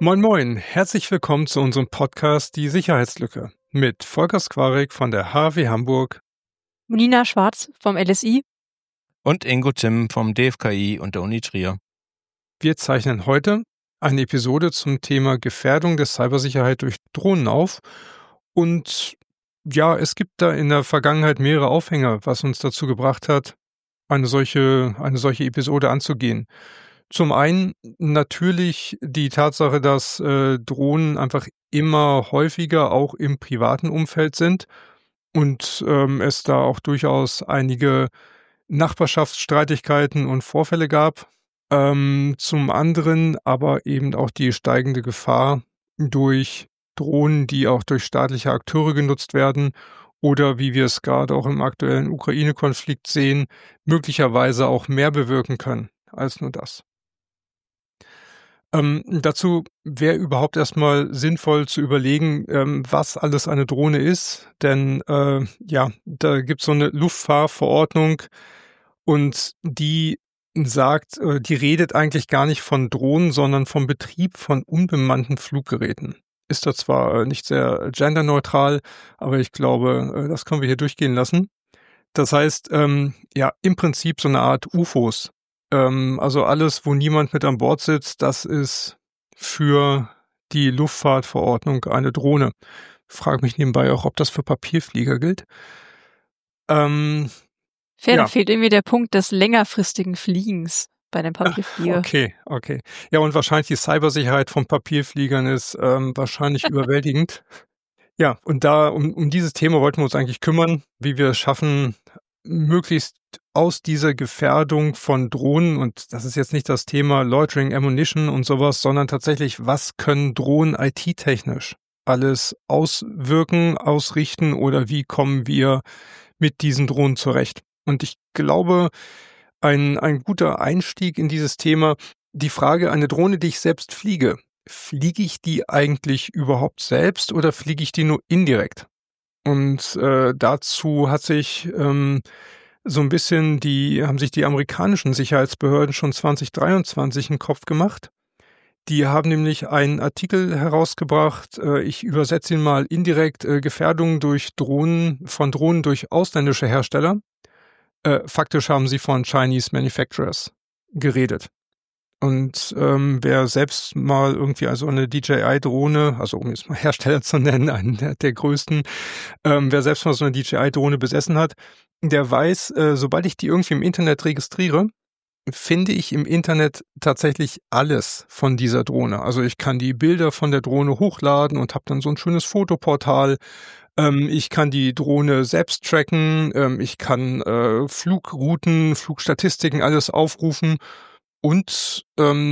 Moin Moin, herzlich willkommen zu unserem Podcast Die Sicherheitslücke mit Volker Skwarek von der HW Hamburg, Nina Schwarz vom LSI und Ingo Timm vom DFKI und der Uni Trier. Wir zeichnen heute eine Episode zum Thema Gefährdung der Cybersicherheit durch Drohnen auf. Und ja, es gibt da in der Vergangenheit mehrere Aufhänger, was uns dazu gebracht hat, eine solche Episode anzugehen. Zum einen natürlich die Tatsache, dass Drohnen einfach immer häufiger auch im privaten Umfeld sind und es da auch durchaus einige Nachbarschaftsstreitigkeiten und Vorfälle gab. Zum anderen aber eben auch die steigende Gefahr durch Drohnen, die auch durch staatliche Akteure genutzt werden oder, wie wir es gerade auch im aktuellen Ukraine-Konflikt sehen, möglicherweise auch mehr bewirken können als nur das. Dazu wäre überhaupt erstmal sinnvoll zu überlegen, was alles eine Drohne ist, denn da gibt's so eine Luftfahrtverordnung und die die redet eigentlich gar nicht von Drohnen, sondern vom Betrieb von unbemannten Fluggeräten. Ist da zwar nicht sehr genderneutral, aber ich glaube, das können wir hier durchgehen lassen. Das heißt, im Prinzip so eine Art UFOs. Also alles, wo niemand mit an Bord sitzt, das ist für die Luftfahrtverordnung eine Drohne. Frage mich nebenbei auch, ob das für Papierflieger gilt. Da fehlt irgendwie der Punkt des längerfristigen Fliegens bei dem Papierflieger. Okay. Ja, und wahrscheinlich die Cybersicherheit von Papierfliegern ist wahrscheinlich überwältigend. Ja, und da um dieses Thema wollten wir uns eigentlich kümmern, wie wir es schaffen, möglichst aus dieser Gefährdung von Drohnen, und das ist jetzt nicht das Thema Loitering Ammunition und sowas, sondern tatsächlich, was können Drohnen IT-technisch alles auswirken, ausrichten oder wie kommen wir mit diesen Drohnen zurecht? Und ich glaube, ein guter Einstieg in dieses Thema, die Frage, eine Drohne, die ich selbst fliege ich die eigentlich überhaupt selbst oder fliege ich die nur indirekt? Und dazu haben sich die amerikanischen Sicherheitsbehörden schon 2023 einen Kopf gemacht. Die haben nämlich einen Artikel herausgebracht, ich übersetze ihn mal indirekt, Gefährdung von Drohnen durch ausländische Hersteller. Faktisch haben sie von Chinese Manufacturers geredet. Und wer selbst mal irgendwie also eine DJI-Drohne, also um jetzt mal Hersteller zu nennen, einen der größten, wer selbst mal so eine DJI-Drohne besessen hat, der weiß, sobald ich die irgendwie im Internet registriere, finde ich im Internet tatsächlich alles von dieser Drohne. Also ich kann die Bilder von der Drohne hochladen und habe dann so ein schönes Fotoportal. Ich kann die Drohne selbst tracken. Ich kann Flugrouten, Flugstatistiken, alles aufrufen. Und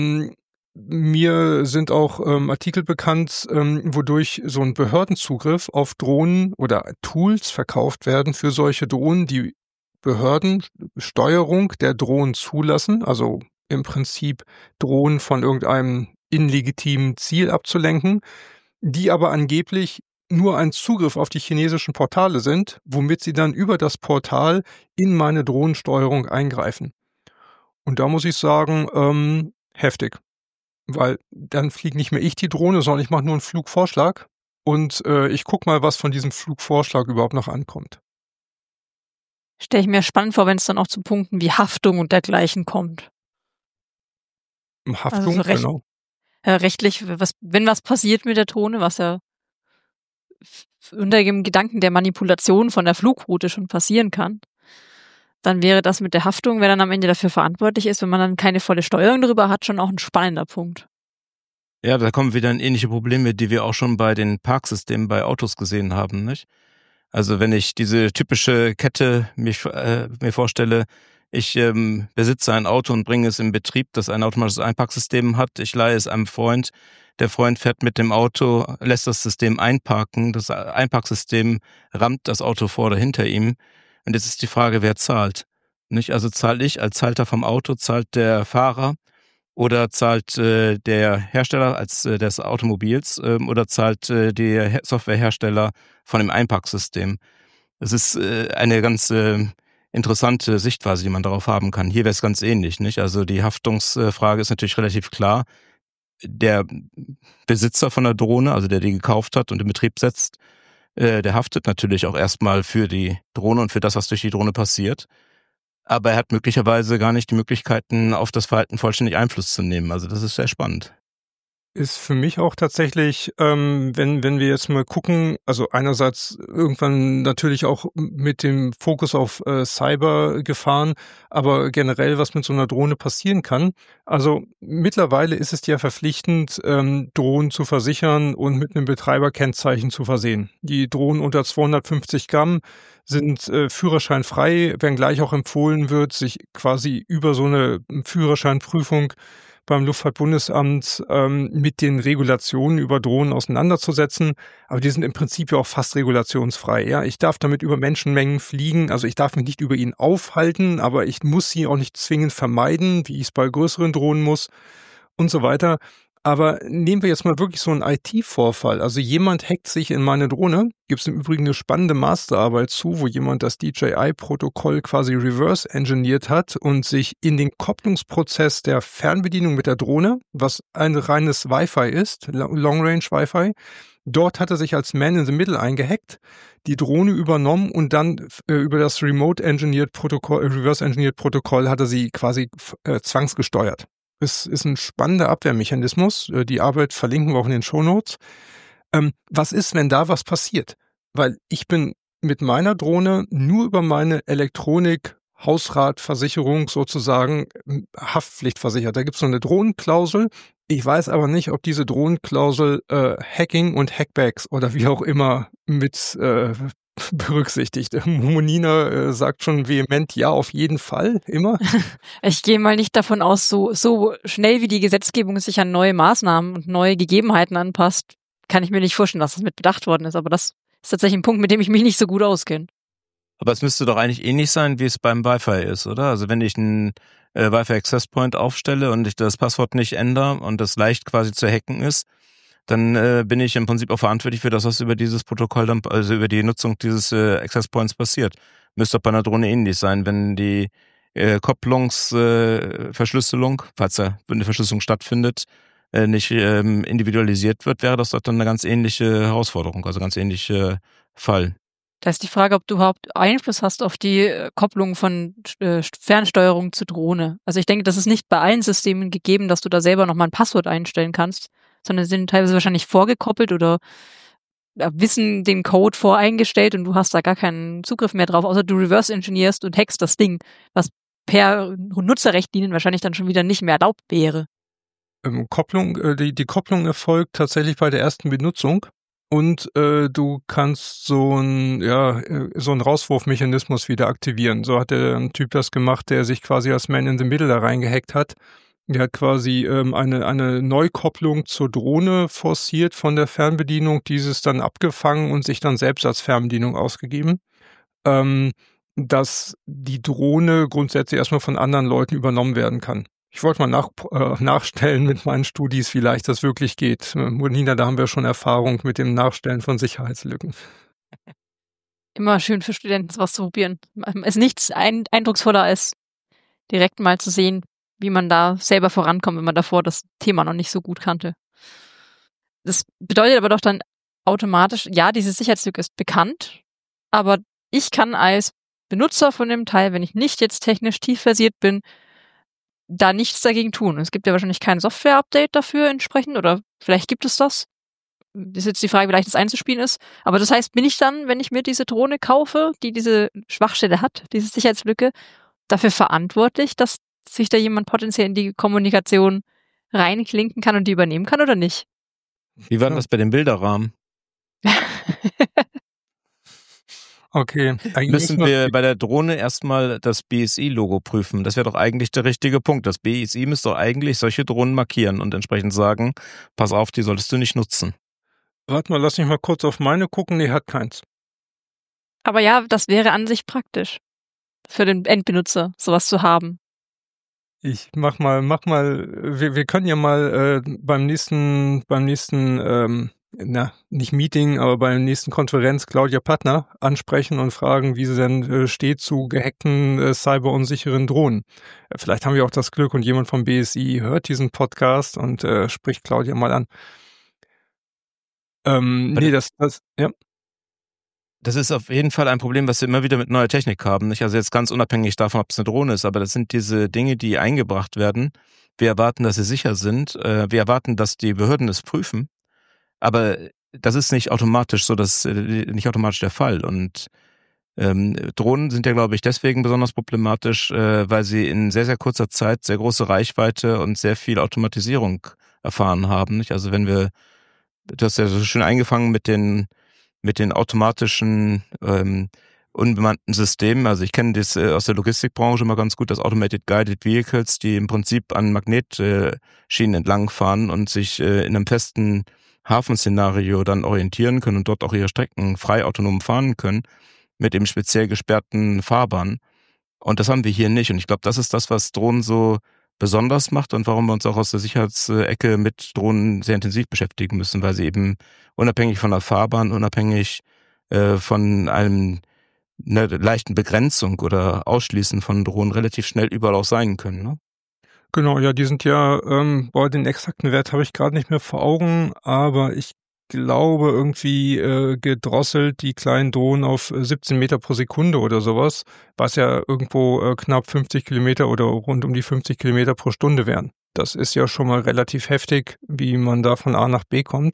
mir sind auch Artikel bekannt, wodurch so ein Behördenzugriff auf Drohnen oder Tools verkauft werden für solche Drohnen, die Behörden Steuerung der Drohnen zulassen, also im Prinzip Drohnen von irgendeinem illegitimen Ziel abzulenken, die aber angeblich nur ein Zugriff auf die chinesischen Portale sind, womit sie dann über das Portal in meine Drohnensteuerung eingreifen. Und da muss ich sagen, heftig. Weil dann fliegt nicht mehr ich die Drohne, sondern ich mache nur einen Flugvorschlag und ich gucke mal, was von diesem Flugvorschlag überhaupt noch ankommt. Stelle ich mir spannend vor, wenn es dann auch zu Punkten wie Haftung und dergleichen kommt. Haftung, also genau. Rechtlich, wenn was passiert mit der Drohne, was ja unter dem Gedanken der Manipulation von der Flugroute schon passieren kann, dann wäre das mit der Haftung, wer dann am Ende dafür verantwortlich ist, wenn man dann keine volle Steuerung darüber hat, schon auch ein spannender Punkt. Ja, da kommen wieder in ähnliche Probleme, die wir auch schon bei den Parksystemen bei Autos gesehen haben, nicht? Also wenn ich diese typische Kette mir vorstelle, ich besitze ein Auto und bringe es in Betrieb, das ein automatisches Einparksystem hat, ich leihe es einem Freund, der Freund fährt mit dem Auto, lässt das System einparken, das Einparksystem rammt das Auto vor oder hinter ihm. Und jetzt ist die Frage, wer zahlt? Nicht? Also zahle ich als Halter vom Auto, zahlt der Fahrer oder zahlt der Hersteller des Automobils oder zahlt der Softwarehersteller von dem Einparksystem? Das ist eine ganz interessante Sichtweise, die man darauf haben kann. Hier wäre es ganz ähnlich, nicht? Also die Haftungsfrage ist natürlich relativ klar. der Besitzer von der Drohne, also der die gekauft hat und in Betrieb setzt, der haftet natürlich auch erstmal für die Drohne und für das, was durch die Drohne passiert. Aber er hat möglicherweise gar nicht die Möglichkeiten, auf das Verhalten vollständig Einfluss zu nehmen. Also das ist sehr spannend. Ist für mich auch tatsächlich, wenn wir jetzt mal gucken, also einerseits irgendwann natürlich auch mit dem Fokus auf Cybergefahren, aber generell, was mit so einer Drohne passieren kann. Also mittlerweile ist es ja verpflichtend, Drohnen zu versichern und mit einem Betreiberkennzeichen zu versehen. Die Drohnen unter 250 Gramm sind führerscheinfrei, wenngleich auch empfohlen wird, sich quasi über so eine Führerscheinprüfung beim Luftfahrtbundesamt mit den Regulationen über Drohnen auseinanderzusetzen. Aber die sind im Prinzip ja auch fast regulationsfrei. Ja, ich darf damit über Menschenmengen fliegen. Also ich darf mich nicht über ihn aufhalten, aber ich muss sie auch nicht zwingend vermeiden, wie ich es bei größeren Drohnen muss und so weiter. Aber nehmen wir jetzt mal wirklich so einen IT-Vorfall. Also jemand hackt sich in meine Drohne. Gibt es im Übrigen eine spannende Masterarbeit zu, wo jemand das DJI-Protokoll quasi reverse-engineert hat und sich in den Kopplungsprozess der Fernbedienung mit der Drohne, was ein reines Wi-Fi ist, Long-Range Wi-Fi, dort hat er sich als Man in the Middle eingehackt, die Drohne übernommen und dann über das Remote-Engineered Protokoll, Reverse-Engineered Protokoll hat er sie quasi zwangsgesteuert. Es ist ein spannender Abwehrmechanismus. Die Arbeit verlinken wir auch in den Shownotes. Was ist, wenn da was passiert? Weil ich bin mit meiner Drohne nur über meine Elektronik, Hausratversicherung sozusagen haftpflichtversichert. Da gibt es so eine Drohnenklausel. Ich weiß aber nicht, ob diese Drohnenklausel Hacking und Hackbacks oder wie auch immer mit berücksichtigt. Monina sagt schon vehement, ja, auf jeden Fall, immer. Ich gehe mal nicht davon aus, so schnell wie die Gesetzgebung sich an neue Maßnahmen und neue Gegebenheiten anpasst, kann ich mir nicht vorstellen, dass das mit bedacht worden ist. Aber das ist tatsächlich ein Punkt, mit dem ich mich nicht so gut auskenne. Aber es müsste doch eigentlich ähnlich sein, wie es beim Wi-Fi ist, oder? Also wenn ich einen Wi-Fi Access Point aufstelle und ich das Passwort nicht ändere und das leicht quasi zu hacken ist, dann bin ich im Prinzip auch verantwortlich für das, was über dieses Protokoll dann, also über die Nutzung dieses Access Points passiert. Müsste auch bei einer Drohne ähnlich sein, wenn die Kopplungsverschlüsselung, falls da eine Verschlüsselung stattfindet, nicht individualisiert wird, wäre das doch dann eine ganz ähnliche Herausforderung, also ganz ähnliche Fall. Da ist die Frage, ob du überhaupt Einfluss hast auf die Kopplung von Fernsteuerung zu Drohne. Also ich denke, das ist nicht bei allen Systemen gegeben, dass du da selber nochmal ein Passwort einstellen kannst, sondern sind teilweise wahrscheinlich vorgekoppelt oder wissen den Code voreingestellt und du hast da gar keinen Zugriff mehr drauf, außer du reverse-engineerst und hackst das Ding, was per Nutzerrichtlinien wahrscheinlich dann schon wieder nicht mehr erlaubt wäre. Die Kopplung erfolgt tatsächlich bei der ersten Benutzung. Und du kannst so einen Rauswurfmechanismus wieder aktivieren. So hat der Typ das gemacht, der sich quasi als Man in the Middle da reingehackt hat. Der hat quasi eine Neukopplung zur Drohne forciert von der Fernbedienung, dieses dann abgefangen und sich dann selbst als Fernbedienung ausgegeben. Dass die Drohne grundsätzlich erstmal von anderen Leuten übernommen werden kann. Ich wollte mal nachstellen mit meinen Studis, wie leicht das wirklich geht. Monina, da haben wir schon Erfahrung mit dem Nachstellen von Sicherheitslücken. Immer schön für Studenten was zu probieren. Es ist nichts eindrucksvoller, als direkt mal zu sehen, wie man da selber vorankommt, wenn man davor das Thema noch nicht so gut kannte. Das bedeutet aber doch dann automatisch, ja, diese Sicherheitslücke ist bekannt, aber ich kann als Benutzer von dem Teil, wenn ich nicht jetzt technisch tief versiert bin, da nichts dagegen tun. Es gibt ja wahrscheinlich kein Software-Update dafür entsprechend oder vielleicht gibt es das. Das ist jetzt die Frage, wie leicht das einzuspielen ist. Aber das heißt, bin ich dann, wenn ich mir diese Drohne kaufe, die diese Schwachstelle hat, diese Sicherheitslücke, dafür verantwortlich, dass sich da jemand potenziell in die Kommunikation reinklinken kann und die übernehmen kann oder nicht? Wie war denn das bei dem Bilderrahmen? Okay. Müssen wir bei der Drohne erstmal das BSI-Logo prüfen? Das wäre doch eigentlich der richtige Punkt. Das BSI müsste doch eigentlich solche Drohnen markieren und entsprechend sagen, pass auf, die solltest du nicht nutzen. Warte mal, lass mich mal kurz auf meine gucken. Nee, hat keins. Aber ja, das wäre an sich praktisch für den Endbenutzer, sowas zu haben. Wir können ja mal beim nächsten nicht Meeting, aber bei der nächsten Konferenz Claudia Plattner ansprechen und fragen, wie sie denn steht zu gehackten, cyberunsicheren Drohnen. Vielleicht haben wir auch das Glück und jemand vom BSI hört diesen Podcast und spricht Claudia mal an. Ja. Das ist auf jeden Fall ein Problem, was wir immer wieder mit neuer Technik haben. Nicht? Also jetzt ganz unabhängig davon, ob es eine Drohne ist, aber das sind diese Dinge, die eingebracht werden. Wir erwarten, dass sie sicher sind. Wir erwarten, dass die Behörden es prüfen. Aber das ist nicht automatisch so, das ist nicht automatisch der Fall. Und Drohnen sind ja, glaube ich, deswegen besonders problematisch, weil sie in sehr, sehr kurzer Zeit sehr große Reichweite und sehr viel Automatisierung erfahren haben. Nicht? Also du hast ja so schön eingefangen mit den automatischen unbemannten Systemen. Also ich kenne das aus der Logistikbranche immer ganz gut, das Automated Guided Vehicles, die im Prinzip an Magnetschienen entlangfahren und sich in einem festen Hafenszenario dann orientieren können und dort auch ihre Strecken frei autonom fahren können mit eben speziell gesperrten Fahrbahnen. Und das haben wir hier nicht. Und ich glaube, das ist das, was Drohnen so besonders macht und warum wir uns auch aus der Sicherheitsecke mit Drohnen sehr intensiv beschäftigen müssen, weil sie eben unabhängig von der Fahrbahn, unabhängig von einer leichten Begrenzung oder Ausschließen von Drohnen relativ schnell überall auch sein können. Ne? Genau, ja, die sind ja, den exakten Wert habe ich gerade nicht mehr vor Augen, aber ich glaube irgendwie gedrosselt die kleinen Drohnen auf 17 Meter pro Sekunde oder sowas, was ja irgendwo knapp 50 Kilometer oder rund um die 50 Kilometer pro Stunde wären. Das ist ja schon mal relativ heftig, wie man da von A nach B kommt.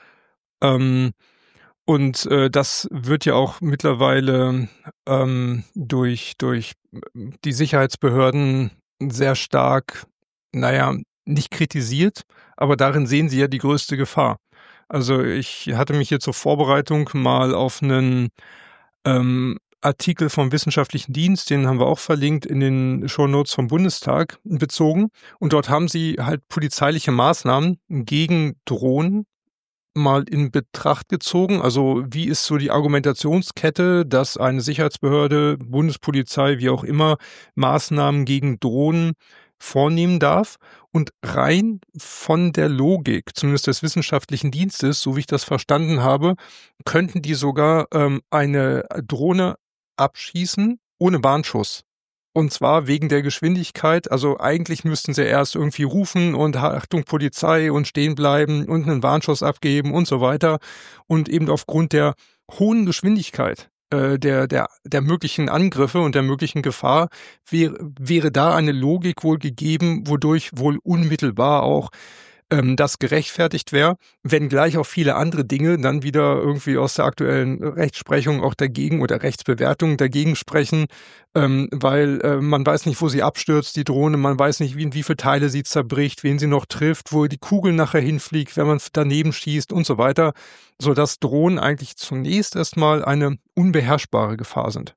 Und das wird ja auch mittlerweile durch die Sicherheitsbehörden sehr stark, nicht kritisiert, aber darin sehen sie ja die größte Gefahr. Also ich hatte mich hier zur Vorbereitung mal auf einen Artikel vom Wissenschaftlichen Dienst, den haben wir auch verlinkt in den Shownotes vom Bundestag, bezogen. Und dort haben sie halt polizeiliche Maßnahmen gegen Drohnen mal in Betracht gezogen. Also wie ist so die Argumentationskette, dass eine Sicherheitsbehörde, Bundespolizei, wie auch immer, Maßnahmen gegen Drohnen vornehmen darf? Und rein von der Logik, zumindest des wissenschaftlichen Dienstes, so wie ich das verstanden habe, könnten die sogar eine Drohne abschießen ohne Warnschuss. Und zwar wegen der Geschwindigkeit. Also eigentlich müssten sie erst irgendwie rufen und Achtung Polizei und stehen bleiben und einen Warnschuss abgeben und so weiter. Und eben aufgrund der hohen Geschwindigkeit der möglichen Angriffe und der möglichen Gefahr wäre da eine Logik wohl gegeben, wodurch wohl unmittelbar auch das gerechtfertigt wäre, wenngleich auch viele andere Dinge dann wieder irgendwie aus der aktuellen Rechtsprechung auch dagegen oder Rechtsbewertung dagegen sprechen, weil man weiß nicht, wo sie abstürzt, die Drohne, man weiß nicht, in wie viele Teile sie zerbricht, wen sie noch trifft, wo die Kugel nachher hinfliegt, wenn man daneben schießt und so weiter, sodass Drohnen eigentlich zunächst erstmal eine unbeherrschbare Gefahr sind.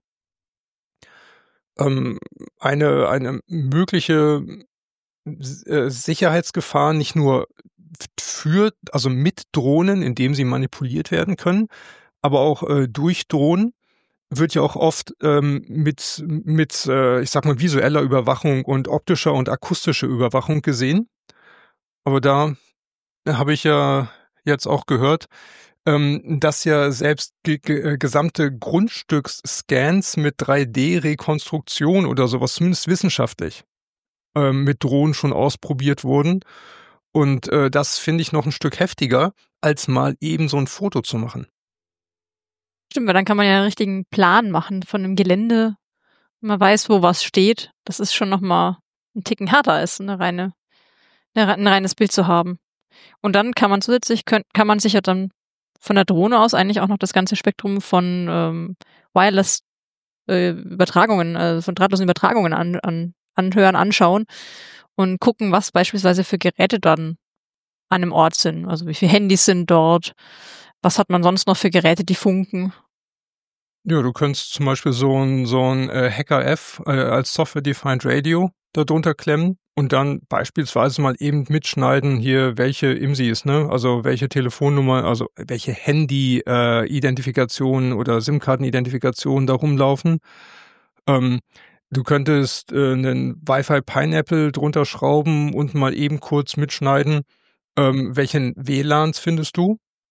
Eine mögliche Sicherheitsgefahren nicht nur also mit Drohnen, indem sie manipuliert werden können, aber auch durch Drohnen wird ja auch oft mit ich sag mal, visueller Überwachung und optischer und akustischer Überwachung gesehen. Aber da habe ich ja jetzt auch gehört, dass ja selbst gesamte Grundstücksscans mit 3D-Rekonstruktion oder sowas, zumindest wissenschaftlich, mit Drohnen schon ausprobiert wurden. Und das finde ich noch ein Stück heftiger, als mal eben so ein Foto zu machen. Stimmt, weil dann kann man ja einen richtigen Plan machen von einem Gelände. Man weiß, wo was steht. Das ist schon nochmal ein Ticken härter als ein reines Bild zu haben. Und dann kann man zusätzlich, kann man sich ja dann von der Drohne aus eigentlich auch noch das ganze Spektrum von Wireless Übertragungen, von drahtlosen Übertragungen anhören, anschauen und gucken, was beispielsweise für Geräte dann an einem Ort sind. Also wie viele Handys sind dort, was hat man sonst noch für Geräte, die funken. Ja, du könntest zum Beispiel so ein Hacker-F als Software-Defined Radio darunter klemmen und dann beispielsweise mal eben mitschneiden hier, welche IMSIs, ne? Also welche Telefonnummer, also welche Handy-Identifikationen oder SIM-Karten-Identifikationen da rumlaufen. Du könntest einen Wi-Fi Pineapple drunter schrauben und mal eben kurz mitschneiden, welchen WLANs findest du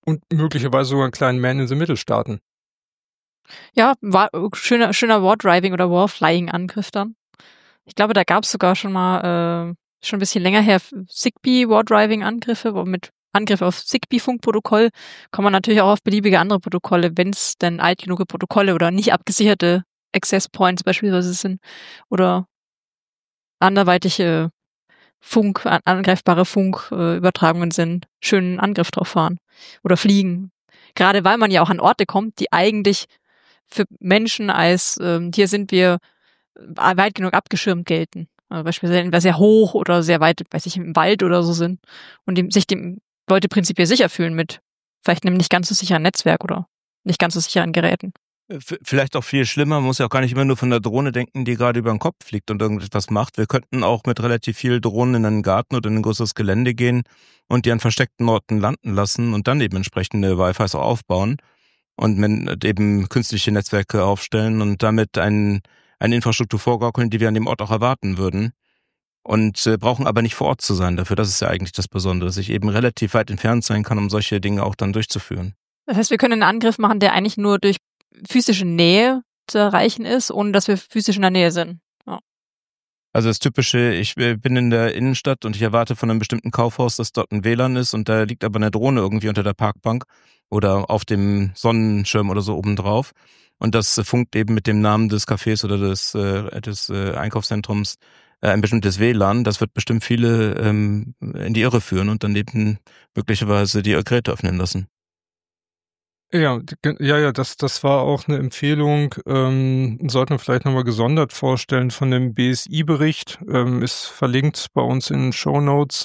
und möglicherweise sogar einen kleinen Man-in-the-Middle starten. Ja, war schöner War-Driving oder War-Flying-Angriff dann. Ich glaube, da gab es sogar schon mal, schon ein bisschen länger her, Zigbee-War-Driving-Angriffe, mit Angriff auf Zigbee-Funkprotokoll kann man natürlich auch auf beliebige andere Protokolle, wenn es denn alt genug Protokolle oder nicht abgesicherte Access Points beispielsweise sind oder anderweitige angreifbare Funkübertragungen sind, schönen Angriff drauf fahren oder fliegen. Gerade weil man ja auch an Orte kommt, die eigentlich für Menschen als hier sind wir weit genug abgeschirmt gelten. Also beispielsweise entweder sehr hoch oder sehr weit, weiß ich, im Wald oder so sind und sich dem Leute prinzipiell sicher fühlen mit vielleicht einem nicht ganz so sicheren Netzwerk oder nicht ganz so sicheren Geräten. Vielleicht auch viel schlimmer, man muss ja auch gar nicht immer nur von der Drohne denken, die gerade über den Kopf fliegt und irgendetwas macht. Wir könnten auch mit relativ vielen Drohnen in einen Garten oder in ein größeres Gelände gehen und die an versteckten Orten landen lassen und dann eben entsprechende Wi-Fis auch aufbauen und eben künstliche Netzwerke aufstellen und damit eine Infrastruktur vorgaukeln, die wir an dem Ort auch erwarten würden. Und brauchen aber nicht vor Ort zu sein dafür. Das ist ja eigentlich das Besondere, dass ich eben relativ weit entfernt sein kann, um solche Dinge auch dann durchzuführen. Das heißt, wir können einen Angriff machen, der eigentlich nur durch physische Nähe zu erreichen ist, ohne dass wir physisch in der Nähe sind. Ja. Also das Typische, ich bin in der Innenstadt und ich erwarte von einem bestimmten Kaufhaus, dass dort ein WLAN ist und da liegt aber eine Drohne irgendwie unter der Parkbank oder auf dem Sonnenschirm oder so obendrauf. Und das funkt eben mit dem Namen des Cafés oder des Einkaufszentrums ein bestimmtes WLAN. Das wird bestimmt viele in die Irre führen und dann eben möglicherweise die Geräte öffnen lassen. Ja, das war auch eine Empfehlung, sollten wir vielleicht nochmal gesondert vorstellen von dem BSI-Bericht, ist verlinkt bei uns in den Shownotes,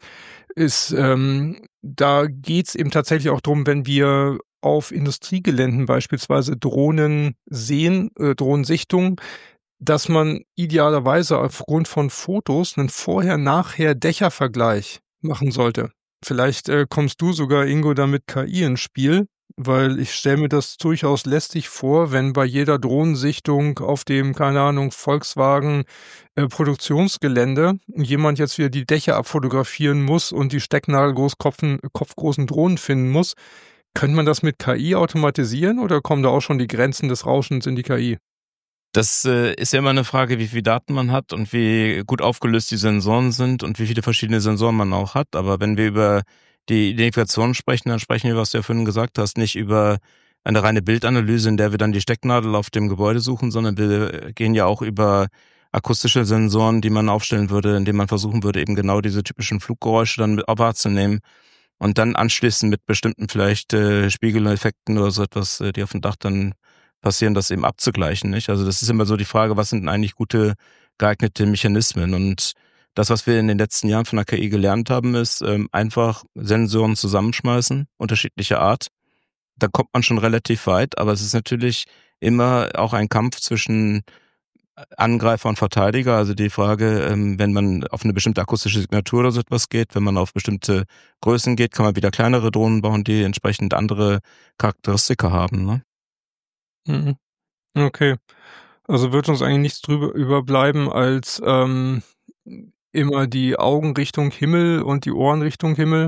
da geht's eben tatsächlich auch drum, wenn wir auf Industriegeländen beispielsweise Drohnen sehen, Drohnensichtung, dass man idealerweise aufgrund von Fotos 'nen Vorher-Nachher-Dächervergleich machen sollte. Vielleicht, kommst du sogar, Ingo, da mit KI ins Spiel, weil ich stelle mir das durchaus lästig vor, wenn bei jeder Drohnensichtung auf dem, keine Ahnung, Volkswagen, Produktionsgelände jemand jetzt wieder die Dächer abfotografieren muss und die kopfgroßen Drohnen finden muss. Könnte man das mit KI automatisieren oder kommen da auch schon die Grenzen des Rauschens in die KI? Das ist ja immer eine Frage, wie viel Daten man hat und wie gut aufgelöst die Sensoren sind und wie viele verschiedene Sensoren man auch hat. Aber wenn wir über die Identifikation sprechen, dann sprechen wir, was du ja vorhin gesagt hast, nicht über eine reine Bildanalyse, in der wir dann die Stecknadel auf dem Gebäude suchen, sondern wir gehen ja auch über akustische Sensoren, die man aufstellen würde, indem man versuchen würde, eben genau diese typischen Fluggeräusche dann mit wahrzunehmen und dann anschließend mit bestimmten vielleicht Spiegeleffekten oder so etwas, die auf dem Dach dann passieren, das eben abzugleichen, nicht? Also das ist immer so die Frage, was sind denn eigentlich gute geeignete Mechanismen? Und das, was wir in den letzten Jahren von der KI gelernt haben, ist einfach Sensoren zusammenschmeißen, unterschiedlicher Art. Da kommt man schon relativ weit, aber es ist natürlich immer auch ein Kampf zwischen Angreifer und Verteidiger. Also die Frage, wenn man auf eine bestimmte akustische Signatur oder so etwas geht, wenn man auf bestimmte Größen geht, kann man wieder kleinere Drohnen bauen, die entsprechend andere Charakteristika haben, ne? Mhm. Okay. Also wird uns eigentlich nichts drüber überbleiben, als, immer die Augen Richtung Himmel und die Ohren Richtung Himmel.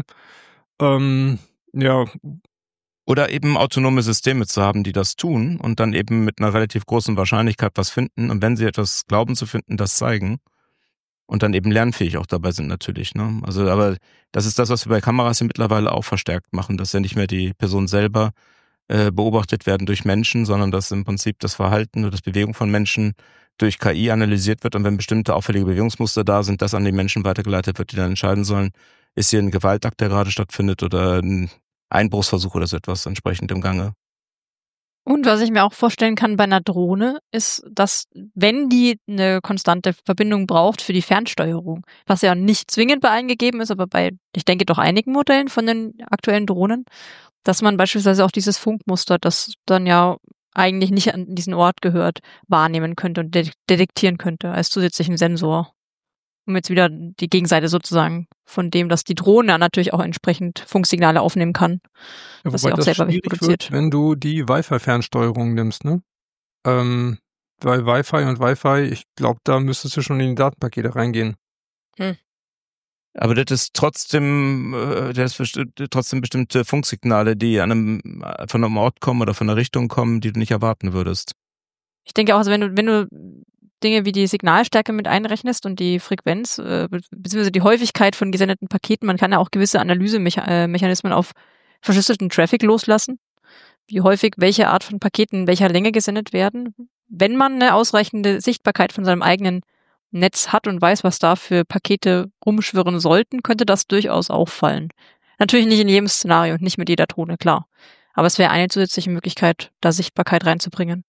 Ja, Oder eben autonome Systeme zu haben, die das tun und dann eben mit einer relativ großen Wahrscheinlichkeit was finden und wenn sie etwas glauben zu finden, das zeigen und dann eben lernfähig auch dabei sind natürlich, ne? Also, aber das ist das, was wir bei Kameras ja mittlerweile auch verstärkt machen, dass ja nicht mehr die Person selber beobachtet werden durch Menschen, sondern dass im Prinzip das Verhalten oder das Bewegung von Menschen durch KI analysiert wird und wenn bestimmte auffällige Bewegungsmuster da sind, das an die Menschen weitergeleitet wird, die dann entscheiden sollen, ist hier ein Gewaltakt, der gerade stattfindet oder ein Einbruchsversuch oder so etwas entsprechend im Gange. Und was ich mir auch vorstellen kann bei einer Drohne, ist, dass wenn die eine konstante Verbindung braucht für die Fernsteuerung, was ja nicht zwingend bei allen gegeben ist, aber bei, ich denke, doch einigen Modellen von den aktuellen Drohnen, dass man beispielsweise auch dieses Funkmuster, das dann ja eigentlich nicht an diesen Ort gehört, wahrnehmen könnte und detektieren könnte als zusätzlichen Sensor. Um jetzt wieder die Gegenseite sozusagen von dem, dass die Drohne natürlich auch entsprechend Funksignale aufnehmen kann, ja, was wobei sie auch das selber schwierig produziert. wird, wenn du die Wi-Fi-Fernsteuerung nimmst, ne? Weil Wi-Fi, ich glaube, da müsstest du schon in die Datenpakete reingehen. Hm. Aber das ist trotzdem, trotzdem bestimmte Funksignale, die von einem Ort kommen oder von einer Richtung kommen, die du nicht erwarten würdest. Ich denke auch, also wenn du Dinge wie die Signalstärke mit einrechnest und die Frequenz, beziehungsweise die Häufigkeit von gesendeten Paketen, man kann ja auch gewisse Analysemechanismen auf verschlüsselten Traffic loslassen, wie häufig welche Art von Paketen in welcher Länge gesendet werden. Wenn man eine ausreichende Sichtbarkeit von seinem eigenen Netz hat und weiß, was da für Pakete rumschwirren sollten, könnte das durchaus auffallen. Natürlich nicht in jedem Szenario und nicht mit jeder Drohne, klar. Aber es wäre eine zusätzliche Möglichkeit, da Sichtbarkeit reinzubringen.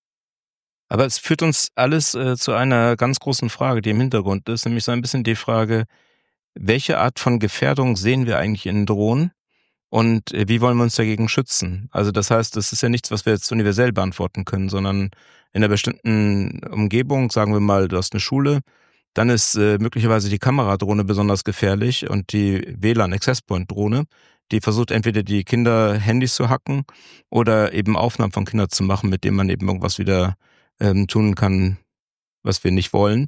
Aber es führt uns alles zu einer ganz großen Frage, die im Hintergrund ist, nämlich so ein bisschen die Frage, welche Art von Gefährdung sehen wir eigentlich in Drohnen und wie wollen wir uns dagegen schützen? Also das heißt, das ist ja nichts, was wir jetzt universell beantworten können, sondern in einer bestimmten Umgebung, sagen wir mal, du hast eine Schule, dann ist möglicherweise die Kameradrohne besonders gefährlich und die WLAN-Access-Point-Drohne, die versucht entweder die Kinder Handys zu hacken oder eben Aufnahmen von Kindern zu machen, mit denen man eben irgendwas wieder tun kann, was wir nicht wollen.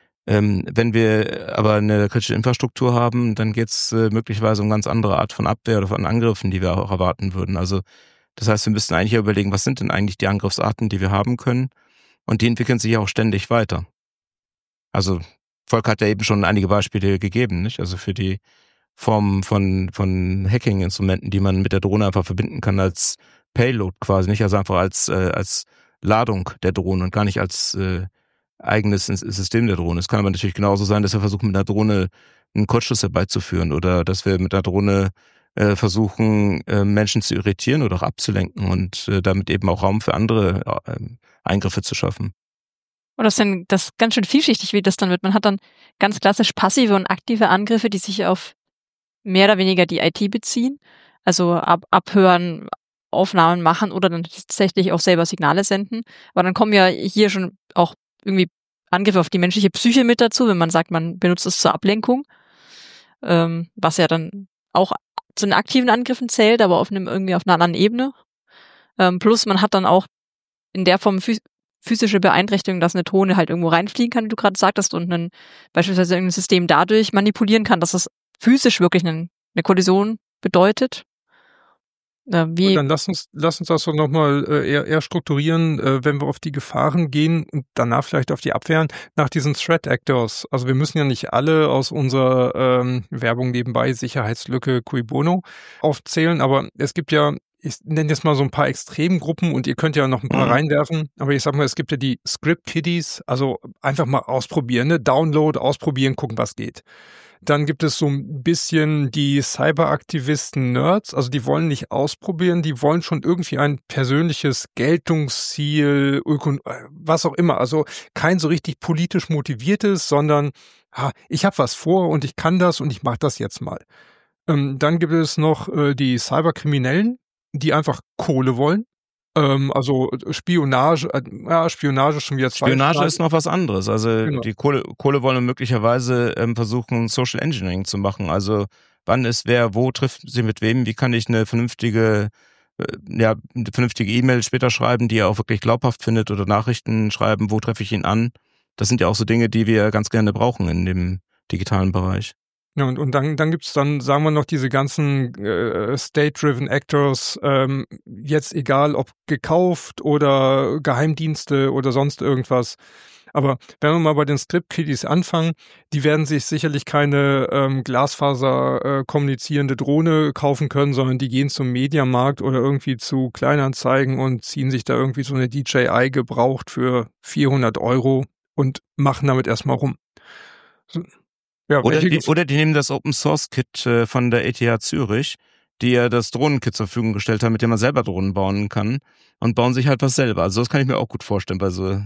Wenn wir aber eine kritische Infrastruktur haben, dann geht es möglicherweise um ganz andere Art von Abwehr oder von Angriffen, die wir auch erwarten würden. Also das heißt, wir müssten eigentlich überlegen, was sind denn eigentlich die Angriffsarten, die wir haben können, und die entwickeln sich auch ständig weiter. Also Volker hat ja eben schon einige Beispiele gegeben, nicht? Also für die Form von Hacking-Instrumenten, die man mit der Drohne einfach verbinden kann als Payload quasi, nicht? Also einfach als Ladung der Drohne und gar nicht als eigenes System der Drohne. Es kann aber natürlich genauso sein, dass wir versuchen, mit einer Drohne einen Kurzschluss herbeizuführen oder dass wir mit der Drohne versuchen, Menschen zu irritieren oder auch abzulenken und damit eben auch Raum für andere Eingriffe zu schaffen. Und das ist ganz schön vielschichtig, wie das dann wird. Man hat dann ganz klassisch passive und aktive Angriffe, die sich auf mehr oder weniger die IT beziehen. Also abhören, Aufnahmen machen oder dann tatsächlich auch selber Signale senden. Aber dann kommen ja hier schon auch irgendwie Angriffe auf die menschliche Psyche mit dazu, wenn man sagt, man benutzt es zur Ablenkung. Was ja dann auch zu den aktiven Angriffen zählt, aber irgendwie auf einer anderen Ebene. Plus man hat dann auch in der Form physische Beeinträchtigung, dass eine Drohne halt irgendwo reinfliegen kann, wie du gerade sagtest, und beispielsweise irgendein System dadurch manipulieren kann, dass es physisch wirklich eine Kollision bedeutet. Dann lass uns das so nochmal eher strukturieren, wenn wir auf die Gefahren gehen und danach vielleicht auf die Abwehren, nach diesen Threat Actors. Also wir müssen ja nicht alle aus unserer Werbung nebenbei, Sicherheitslücke, cui bono, aufzählen, aber es gibt ja, ich nenne jetzt mal so ein paar Extremgruppen und ihr könnt ja noch ein paar reinwerfen, aber ich sag mal, es gibt ja die Script Kiddies, also einfach mal ausprobieren, ne? Download, ausprobieren, gucken, was geht. Dann gibt es so ein bisschen die Cyberaktivisten-Nerds, also die wollen nicht ausprobieren, die wollen schon irgendwie ein persönliches Geltungsziel, was auch immer, also kein so richtig politisch motiviertes, sondern ich habe was vor und ich kann das und ich mache das jetzt mal. Dann gibt es noch die Cyberkriminellen, die einfach Kohle wollen. Also Spionage, Spionage schon wieder Spionage ist noch was anderes. Also genau. Die Kohle wollen möglicherweise versuchen, Social Engineering zu machen. Also wann ist wer, wo trifft sie mit wem, wie kann ich eine vernünftige E-Mail später schreiben, die er auch wirklich glaubhaft findet, oder Nachrichten schreiben, wo treffe ich ihn an. Das sind ja auch so Dinge, die wir ganz gerne brauchen in dem digitalen Bereich. Ja, und dann gibt's dann, sagen wir noch, diese ganzen State-Driven Actors, jetzt egal ob gekauft oder Geheimdienste oder sonst irgendwas. Aber wenn wir mal bei den Script-Kiddies anfangen, die werden sich sicherlich keine Glasfaser kommunizierende Drohne kaufen können, sondern die gehen zum Mediamarkt oder irgendwie zu Kleinanzeigen und ziehen sich da irgendwie so eine DJI gebraucht für 400 € und machen damit erstmal rum. So. Ja, oder die nehmen das Open Source Kit von der ETH Zürich, die ja das Drohnenkit zur Verfügung gestellt haben, mit dem man selber Drohnen bauen kann, und bauen sich halt was selber. Also das kann ich mir auch gut vorstellen bei so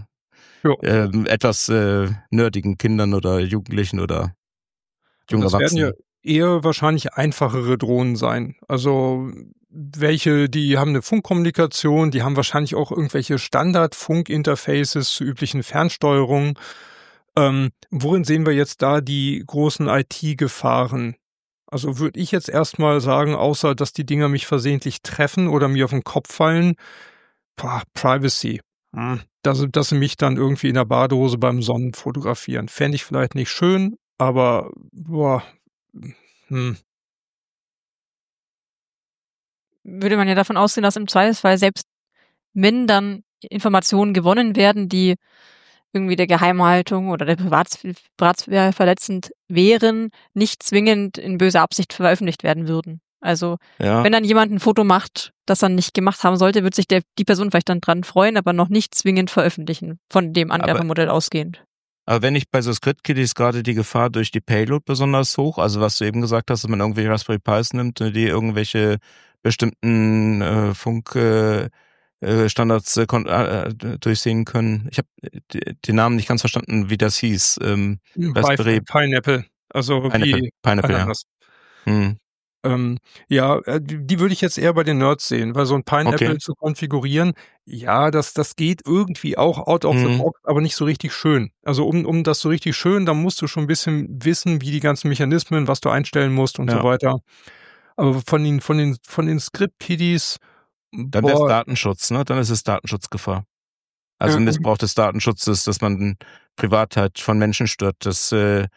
etwas nerdigen Kindern oder Jugendlichen oder jungen Erwachsenen. Das werden ja eher wahrscheinlich einfachere Drohnen sein. Also welche, die haben eine Funkkommunikation, die haben wahrscheinlich auch irgendwelche Standard-Funk-Interfaces zu üblichen Fernsteuerungen. Worin sehen wir jetzt da die großen IT-Gefahren? Also würde ich jetzt erstmal sagen, außer dass die Dinger mich versehentlich treffen oder mir auf den Kopf fallen, Privacy. Dass sie mich dann irgendwie in der Badehose beim Sonnen fotografieren. Fände ich vielleicht nicht schön, aber Würde man ja davon ausgehen, dass im Zweifelsfall selbst wenn dann Informationen gewonnen werden, die irgendwie der Geheimhaltung oder der Privatsphäre verletzend wären, nicht zwingend in böser Absicht veröffentlicht werden würden. Also wenn dann jemand ein Foto macht, das er nicht gemacht haben sollte, wird sich die Person vielleicht dann dran freuen, aber noch nicht zwingend veröffentlichen, von dem Angreifermodell ausgehend. Aber wenn nicht bei so Script-Kiddies gerade die Gefahr durch die Payload besonders hoch, also was du eben gesagt hast, dass man irgendwelche Raspberry Pis nimmt, die irgendwelche bestimmten Standards durchsehen können. Ich habe den Namen nicht ganz verstanden, wie das hieß. Raspberry Pineapple. Also wie Pineapple, ja. Die würde ich jetzt eher bei den Nerds sehen, weil so ein Pineapple zu konfigurieren, ja, das geht irgendwie auch out of the box, aber nicht so richtig schön. Also um das so richtig schön, dann musst du schon ein bisschen wissen, wie die ganzen Mechanismen, was du einstellen musst und so weiter. Aber von den Script-Kiddies, dann wäre es Datenschutz, ne? Dann ist es Datenschutzgefahr. Also Missbrauch des Datenschutzes, dass man Privatheit von Menschen stört, das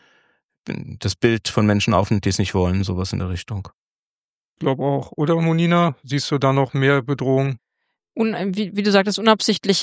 Bild von Menschen aufnimmt, die es nicht wollen, sowas in der Richtung. Ich glaube auch. Oder Monina, siehst du da noch mehr Bedrohung? Wie du sagtest, unabsichtlich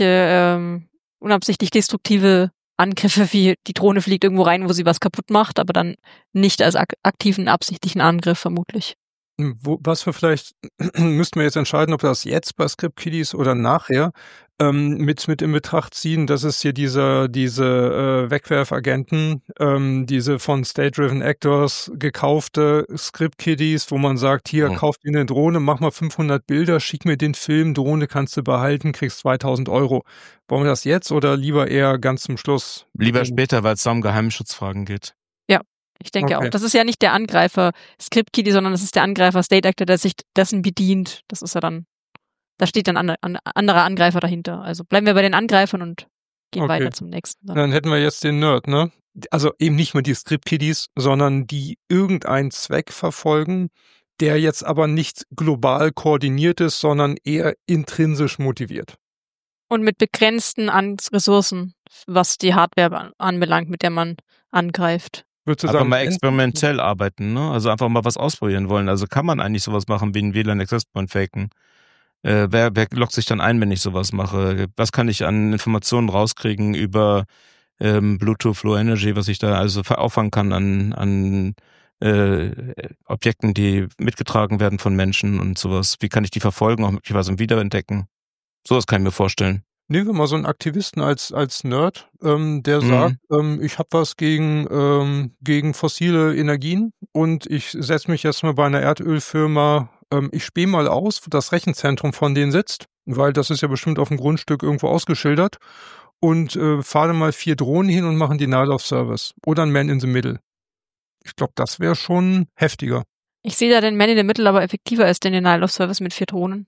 destruktive Angriffe, wie die Drohne fliegt irgendwo rein, wo sie was kaputt macht, aber dann nicht als aktiven, absichtlichen Angriff vermutlich. Was wir vielleicht, müssten wir jetzt entscheiden, ob wir das jetzt bei Script-Kiddies oder nachher mit in Betracht ziehen. Das ist hier diese Wegwerfagenten, diese von State-Driven Actors gekaufte Script-Kiddies, wo man sagt, hier, kauf dir eine Drohne, mach mal 500 Bilder, schick mir den Film, Drohne kannst du behalten, kriegst 2.000 €. Wollen wir das jetzt oder lieber eher ganz zum Schluss? Lieber später, weil es da um Geheimschutzfragen geht. Ich denke auch. Das ist ja nicht der Angreifer Script-Kiddie, sondern das ist der Angreifer State Actor, der sich dessen bedient. Das ist ja dann, da steht dann ein anderer Angreifer dahinter. Also bleiben wir bei den Angreifern und gehen weiter zum nächsten. Dann hätten wir jetzt den Nerd, ne? Also eben nicht nur die Script-Kiddies, sondern die irgendeinen Zweck verfolgen, der jetzt aber nicht global koordiniert ist, sondern eher intrinsisch motiviert. Und mit begrenzten Ressourcen, was die Hardware anbelangt, mit der man angreift. Aber mal experimentell arbeiten, ne? Also einfach mal was ausprobieren wollen. Also kann man eigentlich sowas machen wie ein WLAN Access Point faken? Wer loggt sich dann ein, wenn ich sowas mache? Was kann ich an Informationen rauskriegen über Bluetooth Low Energy, was ich da also auffangen kann an Objekten, die mitgetragen werden von Menschen und sowas? Wie kann ich die verfolgen, auch möglicherweise wiederentdecken? Sowas kann ich mir vorstellen. Nehmen wir mal so einen Aktivisten als Nerd, der sagt, ich habe was gegen fossile Energien und ich setze mich jetzt mal bei einer Erdölfirma, ich spähe mal aus, wo das Rechenzentrum von denen sitzt, weil das ist ja bestimmt auf dem Grundstück irgendwo ausgeschildert und fahre mal 4 Drohnen hin und machen Denial of Service oder ein Man in the Middle. Ich glaube, das wäre schon heftiger. Ich sehe da den Man in the Middle aber effektiver als den Denial of Service mit 4 Drohnen.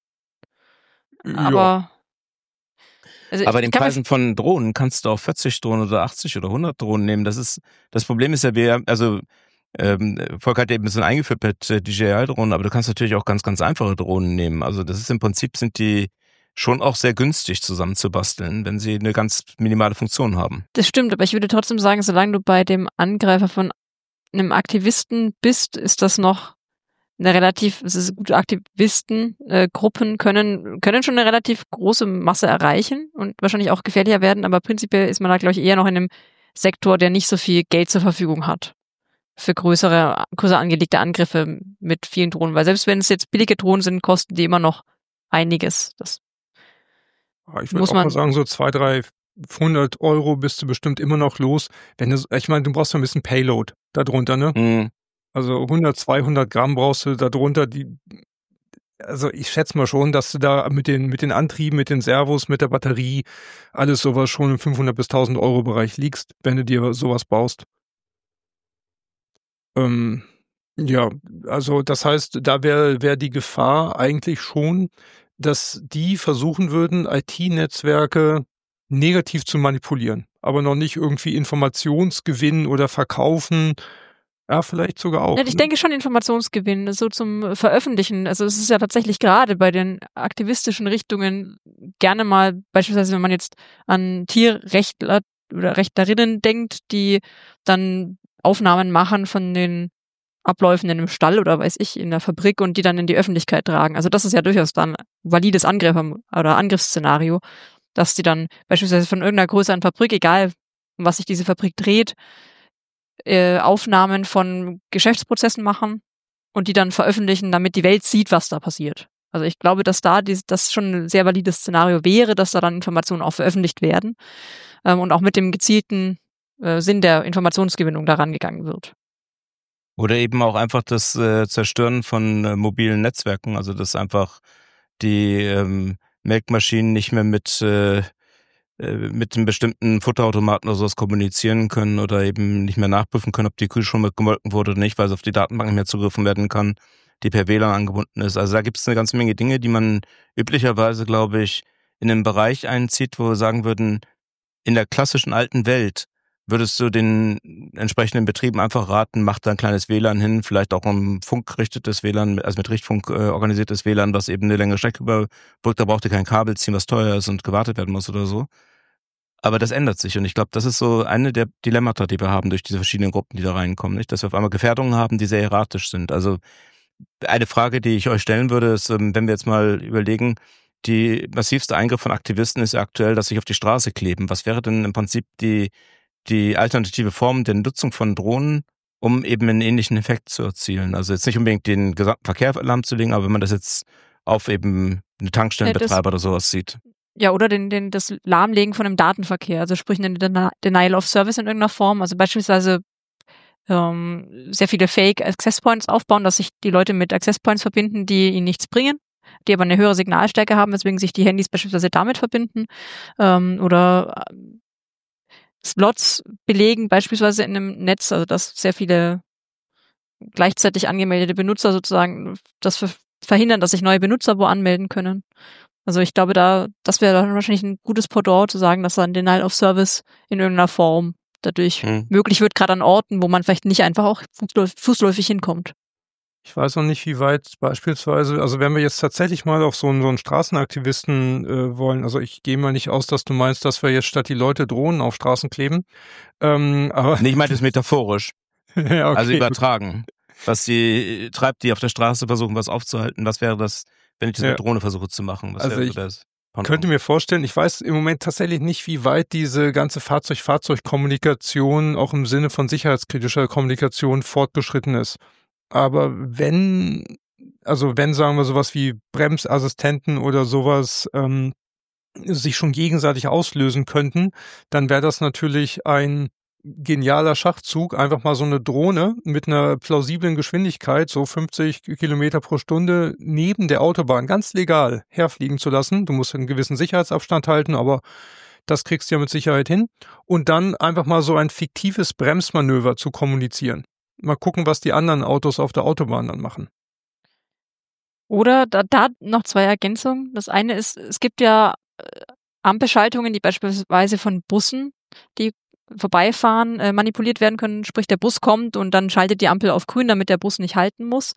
Aber aber den Preisen von Drohnen kannst du auch 40 Drohnen oder 80 oder 100 Drohnen nehmen. Das Problem ist ja, Volker hat ja ein bisschen eingeführt mit DJI-Drohnen, aber du kannst natürlich auch ganz, ganz einfache Drohnen nehmen. Also das ist im Prinzip, sind die schon auch sehr günstig zusammenzubasteln, wenn sie eine ganz minimale Funktion haben. Das stimmt, aber ich würde trotzdem sagen, solange du bei dem Angreifer von einem Aktivisten bist, ist das noch gute Aktivistengruppen können schon eine relativ große Masse erreichen und wahrscheinlich auch gefährlicher werden, aber prinzipiell ist man da, glaube ich, eher noch in einem Sektor, der nicht so viel Geld zur Verfügung hat für größer angelegte Angriffe mit vielen Drohnen, weil selbst wenn es jetzt billige Drohnen sind, kosten die immer noch einiges. Ich würde auch mal sagen, so 200, 300 € bist du bestimmt immer noch los. Ich meine, du brauchst ja ein bisschen Payload darunter, ne? Also 100, 200 Gramm brauchst du da drunter. Also ich schätze mal schon, dass du da mit den Antrieben, mit den Servos, mit der Batterie, alles sowas schon im 500 bis 1.000 € Bereich liegst, wenn du dir sowas baust. Ja, also das heißt, da wäre die Gefahr eigentlich schon, dass die versuchen würden, IT-Netzwerke negativ zu manipulieren, aber noch nicht irgendwie Informationsgewinn oder verkaufen. Ja, vielleicht sogar auch. Ja, ich denke schon Informationsgewinn, so zum Veröffentlichen. Also es ist ja tatsächlich gerade bei den aktivistischen Richtungen gerne mal, beispielsweise wenn man jetzt an Tierrechtler oder Rechtlerinnen denkt, die dann Aufnahmen machen von den Abläufen in einem Stall oder weiß ich, in der Fabrik und die dann in die Öffentlichkeit tragen. Also das ist ja durchaus dann ein valides Angriffsszenario, dass die dann beispielsweise von irgendeiner größeren Fabrik, egal um was sich diese Fabrik dreht, Aufnahmen von Geschäftsprozessen machen und die dann veröffentlichen, damit die Welt sieht, was da passiert. Also ich glaube, dass das schon ein sehr valides Szenario wäre, dass da dann Informationen auch veröffentlicht werden und auch mit dem gezielten Sinn der Informationsgewinnung daran gegangen wird. Oder eben auch einfach das Zerstören von mobilen Netzwerken, also dass einfach die Melkmaschinen nicht mehr mit einem bestimmten Futterautomaten oder sowas kommunizieren können oder eben nicht mehr nachprüfen können, ob die Kuh schon gemolken wurde oder nicht, weil es auf die Datenbank nicht mehr zugriffen werden kann, die per WLAN angebunden ist. Also da gibt es eine ganze Menge Dinge, die man üblicherweise, glaube ich, in einen Bereich einzieht, wo wir sagen würden, in der klassischen alten Welt würdest du den entsprechenden Betrieben einfach raten, mach da ein kleines WLAN hin, vielleicht auch ein funkgerichtetes WLAN, also mit Richtfunk organisiertes WLAN, was eben eine längere Strecke überbrückt, da braucht ihr kein Kabel ziehen, was teuer ist und gewartet werden muss oder so. Aber das ändert sich und ich glaube, das ist so eine der Dilemmata, die wir haben durch diese verschiedenen Gruppen, die da reinkommen, nicht? Dass wir auf einmal Gefährdungen haben, die sehr erratisch sind. Also eine Frage, die ich euch stellen würde, ist, wenn wir jetzt mal überlegen, die massivste Eingriff von Aktivisten ist ja aktuell, dass sich auf die Straße kleben. Was wäre denn im Prinzip die alternative Form der Nutzung von Drohnen, um eben einen ähnlichen Effekt zu erzielen? Also jetzt nicht unbedingt den gesamten Verkehr lahmzulegen, aber wenn man das jetzt auf eben eine Tankstellenbetreiber oder sowas sieht. Ja, oder das Lahmlegen von einem Datenverkehr, also sprich eine Denial of Service in irgendeiner Form, also beispielsweise sehr viele Fake Access Points aufbauen, dass sich die Leute mit Access Points verbinden, die ihnen nichts bringen, die aber eine höhere Signalstärke haben, weswegen sich die Handys beispielsweise damit verbinden, oder Slots belegen beispielsweise in einem Netz, also dass sehr viele gleichzeitig angemeldete Benutzer sozusagen das verhindern, dass sich neue Benutzer wo anmelden können. Also ich glaube, das wäre dann wahrscheinlich ein gutes Pendant zu sagen, dass dann Denial of Service in irgendeiner Form dadurch möglich wird, gerade an Orten, wo man vielleicht nicht einfach auch fußläufig hinkommt. Ich weiß noch nicht, wie weit beispielsweise, also wenn wir jetzt tatsächlich mal auf so einen Straßenaktivisten wollen, also ich gehe mal nicht aus, dass du meinst, dass wir jetzt statt die Leute Drohnen auf Straßen kleben. Aber nee, ich meine das metaphorisch. Ja, okay. Also übertragen. Was die treibt, die auf der Straße versuchen, was aufzuhalten. Was wäre das, wenn ich das mit Drohne versuche zu machen? Was also wäre ich das? Könnte mir vorstellen, ich weiß im Moment tatsächlich nicht, wie weit diese ganze Fahrzeug-Fahrzeug-Kommunikation auch im Sinne von sicherheitskritischer Kommunikation fortgeschritten ist. Aber wenn, sagen wir sowas wie Bremsassistenten oder sowas sich schon gegenseitig auslösen könnten, dann wäre das natürlich ein genialer Schachzug, einfach mal so eine Drohne mit einer plausiblen Geschwindigkeit, so 50 Kilometer pro Stunde, neben der Autobahn ganz legal herfliegen zu lassen. Du musst einen gewissen Sicherheitsabstand halten, aber das kriegst du ja mit Sicherheit hin. Und dann einfach mal so ein fiktives Bremsmanöver zu kommunizieren. Mal gucken, was die anderen Autos auf der Autobahn dann machen. Oder da noch zwei Ergänzungen. Das eine ist, es gibt ja Ampelschaltungen, die beispielsweise von Bussen, die vorbeifahren, manipuliert werden können. Sprich, der Bus kommt und dann schaltet die Ampel auf grün, damit der Bus nicht halten muss.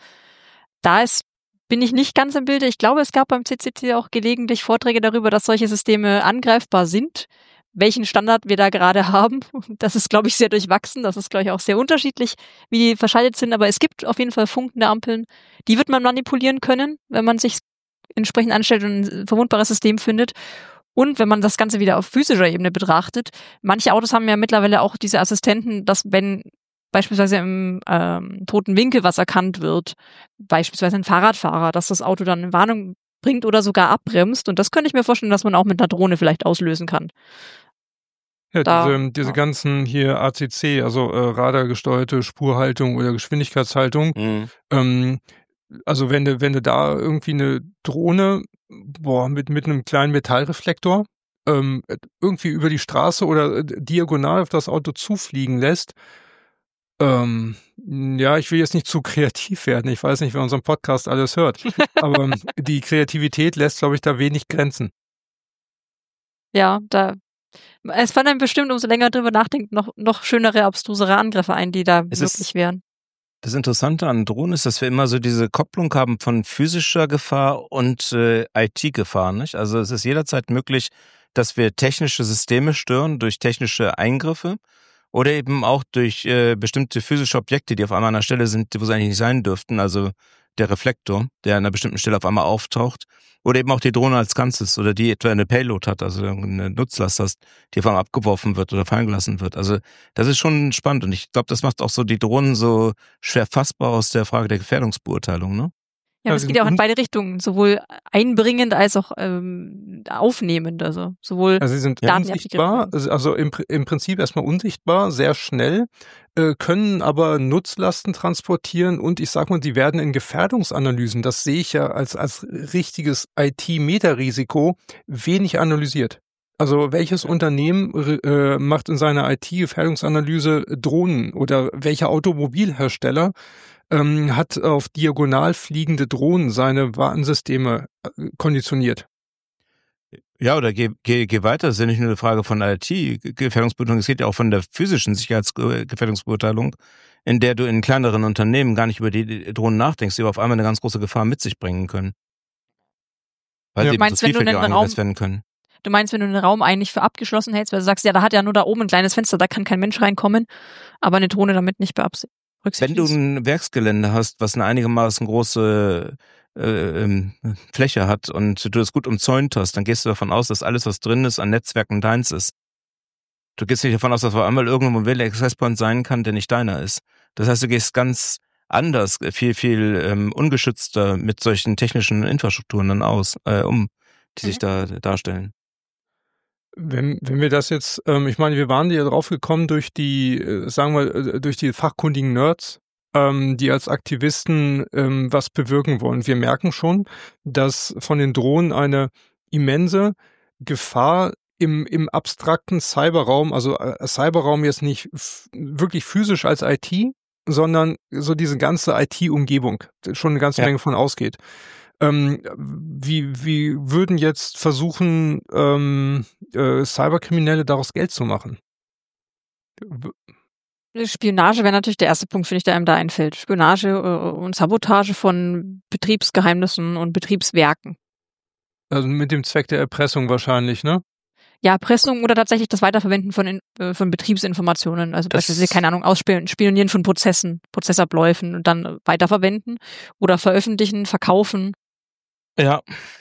Bin ich nicht ganz im Bilde. Ich glaube, es gab beim CCC auch gelegentlich Vorträge darüber, dass solche Systeme angreifbar sind. Welchen Standard wir da gerade haben, das ist, glaube ich, sehr durchwachsen. Das ist, glaube ich, auch sehr unterschiedlich, wie die verschaltet sind. Aber es gibt auf jeden Fall funkende Ampeln. Die wird man manipulieren können, wenn man sich entsprechend anstellt und ein verwundbares System findet. Und wenn man das Ganze wieder auf physischer Ebene betrachtet, manche Autos haben ja mittlerweile auch diese Assistenten, dass wenn beispielsweise im toten Winkel was erkannt wird, beispielsweise ein Fahrradfahrer, dass das Auto dann eine Warnung bringt oder sogar abbremst. Und das könnte ich mir vorstellen, dass man auch mit einer Drohne vielleicht auslösen kann. Ja, diese ganzen hier ACC, also radargesteuerte Spurhaltung oder Geschwindigkeitshaltung. Also wenn du da irgendwie eine Drohne mit einem kleinen Metallreflektor irgendwie über die Straße oder diagonal auf das Auto zufliegen lässt, ja, ich will jetzt nicht zu kreativ werden. Ich weiß nicht, wer unseren Podcast alles hört. Aber die Kreativität lässt, glaube ich, da wenig Grenzen. Ja, es fallen einem bestimmt, umso länger drüber nachdenkt, noch schönere, abstrusere Angriffe ein, die da möglich wären. Das Interessante an Drohnen ist, dass wir immer so diese Kopplung haben von physischer Gefahr und IT-Gefahr, nicht? Also es ist jederzeit möglich, dass wir technische Systeme stören durch technische Eingriffe. Oder eben auch durch bestimmte physische Objekte, die auf einmal an einer Stelle sind, wo sie eigentlich nicht sein dürften. Also der Reflektor, der an einer bestimmten Stelle auf einmal auftaucht. Oder eben auch die Drohne als Ganzes oder die etwa eine Payload hat, also eine Nutzlast hast, die auf einmal abgeworfen wird oder fallen gelassen wird. Also das ist schon spannend und ich glaube, das macht auch so die Drohnen so schwer fassbar aus der Frage der Gefährdungsbeurteilung, ne? Ja, aber es geht ja auch in beide Richtungen, sowohl einbringend als auch aufnehmend, also sowohl Also sie sind Daten, die unsichtbar, abgegriffen werden. also im Prinzip erstmal unsichtbar, sehr schnell, können aber Nutzlasten transportieren und ich sag mal, die werden in Gefährdungsanalysen, das sehe ich ja als richtiges IT-Meta-Risiko, wenig analysiert. Also welches Unternehmen macht in seiner IT-Gefährdungsanalyse Drohnen oder welcher Automobilhersteller hat auf diagonal fliegende Drohnen seine Warnsysteme konditioniert? Ja, oder geh weiter, das ist ja nicht nur eine Frage von IT-Gefährdungsbeurteilung, es geht ja auch von der physischen Sicherheitsgefährdungsbeurteilung, in der du in kleineren Unternehmen gar nicht über die Drohnen nachdenkst, die aber auf einmal eine ganz große Gefahr mit sich bringen können. Weil Ja. sie Du eben so meinst, wenn du triebfähig einen eingesetzt werden können. Du meinst, wenn du einen Raum eigentlich für abgeschlossen hältst, weil du sagst, ja, da hat ja nur da oben ein kleines Fenster, da kann kein Mensch reinkommen, aber eine Drohne damit nicht berücksichtigt Wenn du ist. ein Werksgelände hast, was eine einigermaßen große Fläche hat und du das gut umzäunt hast, dann gehst du davon aus, dass alles, was drin ist, an Netzwerken deins ist. Du gehst nicht davon aus, dass auf einmal irgendein mobiler Access Point sein kann, der nicht deiner ist. Das heißt, du gehst ganz anders, viel ungeschützter mit solchen technischen Infrastrukturen dann die sich da darstellen. Wenn wir das jetzt, ich meine, wir waren ja drauf gekommen durch die, sagen wir, durch die fachkundigen Nerds, die als Aktivisten was bewirken wollen. Wir merken schon, dass von den Drohnen eine immense Gefahr im abstrakten Cyberraum, also Cyberraum jetzt nicht wirklich physisch als IT, sondern so diese ganze IT-Umgebung schon eine ganze Menge von ausgeht. Wie würden jetzt versuchen, Cyberkriminelle daraus Geld zu machen? Spionage wäre natürlich der erste Punkt, finde ich, der einem da einfällt. Spionage und Sabotage von Betriebsgeheimnissen und Betriebswerken. Also mit dem Zweck der Erpressung wahrscheinlich, ne? Ja, Erpressung oder tatsächlich das Weiterverwenden von Betriebsinformationen. Also beispielsweise, keine Ahnung, Spionieren von Prozessen, Prozessabläufen und dann weiterverwenden oder veröffentlichen, verkaufen. Ja,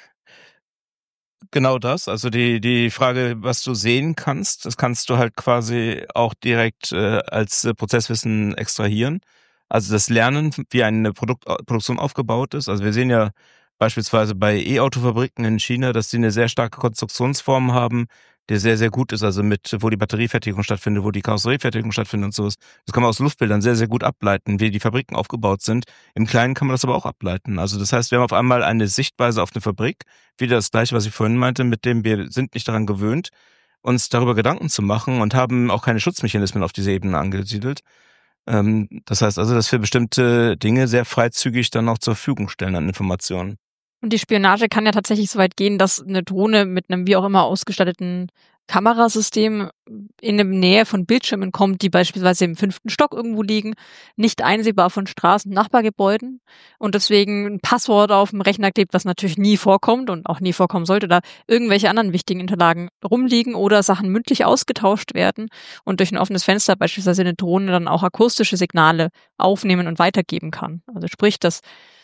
genau das. Also die Frage, was du sehen kannst, das kannst du halt quasi auch direkt als Prozesswissen extrahieren. Also das Lernen, wie eine Produktion aufgebaut ist. Also wir sehen ja beispielsweise bei E-Auto-Fabriken in China, dass die eine sehr starke Konstruktionsform haben, der sehr, sehr gut ist, also wo die Batteriefertigung stattfindet, wo die Karosseriefertigung stattfindet und so. Das kann man aus Luftbildern sehr, sehr gut ableiten, wie die Fabriken aufgebaut sind. Im Kleinen kann man das aber auch ableiten. Also das heißt, wir haben auf einmal eine Sichtweise auf eine Fabrik, wieder das Gleiche, was ich vorhin meinte, mit dem wir sind nicht daran gewöhnt, uns darüber Gedanken zu machen und haben auch keine Schutzmechanismen auf diese Ebene angesiedelt. Das heißt also, dass wir bestimmte Dinge sehr freizügig dann auch zur Verfügung stellen an Informationen. Und die Spionage kann ja tatsächlich so weit gehen, dass eine Drohne mit einem wie auch immer ausgestatteten Kamerasystem in der Nähe von Bildschirmen kommt, die beispielsweise im 5. Stock irgendwo liegen, nicht einsehbar von Straßen, Nachbargebäuden und deswegen ein Passwort auf dem Rechner klebt, was natürlich nie vorkommt und auch nie vorkommen sollte, da irgendwelche anderen wichtigen Unterlagen rumliegen oder Sachen mündlich ausgetauscht werden und durch ein offenes Fenster beispielsweise eine Drohne dann auch akustische Signale aufnehmen und weitergeben kann. Also sprich, dass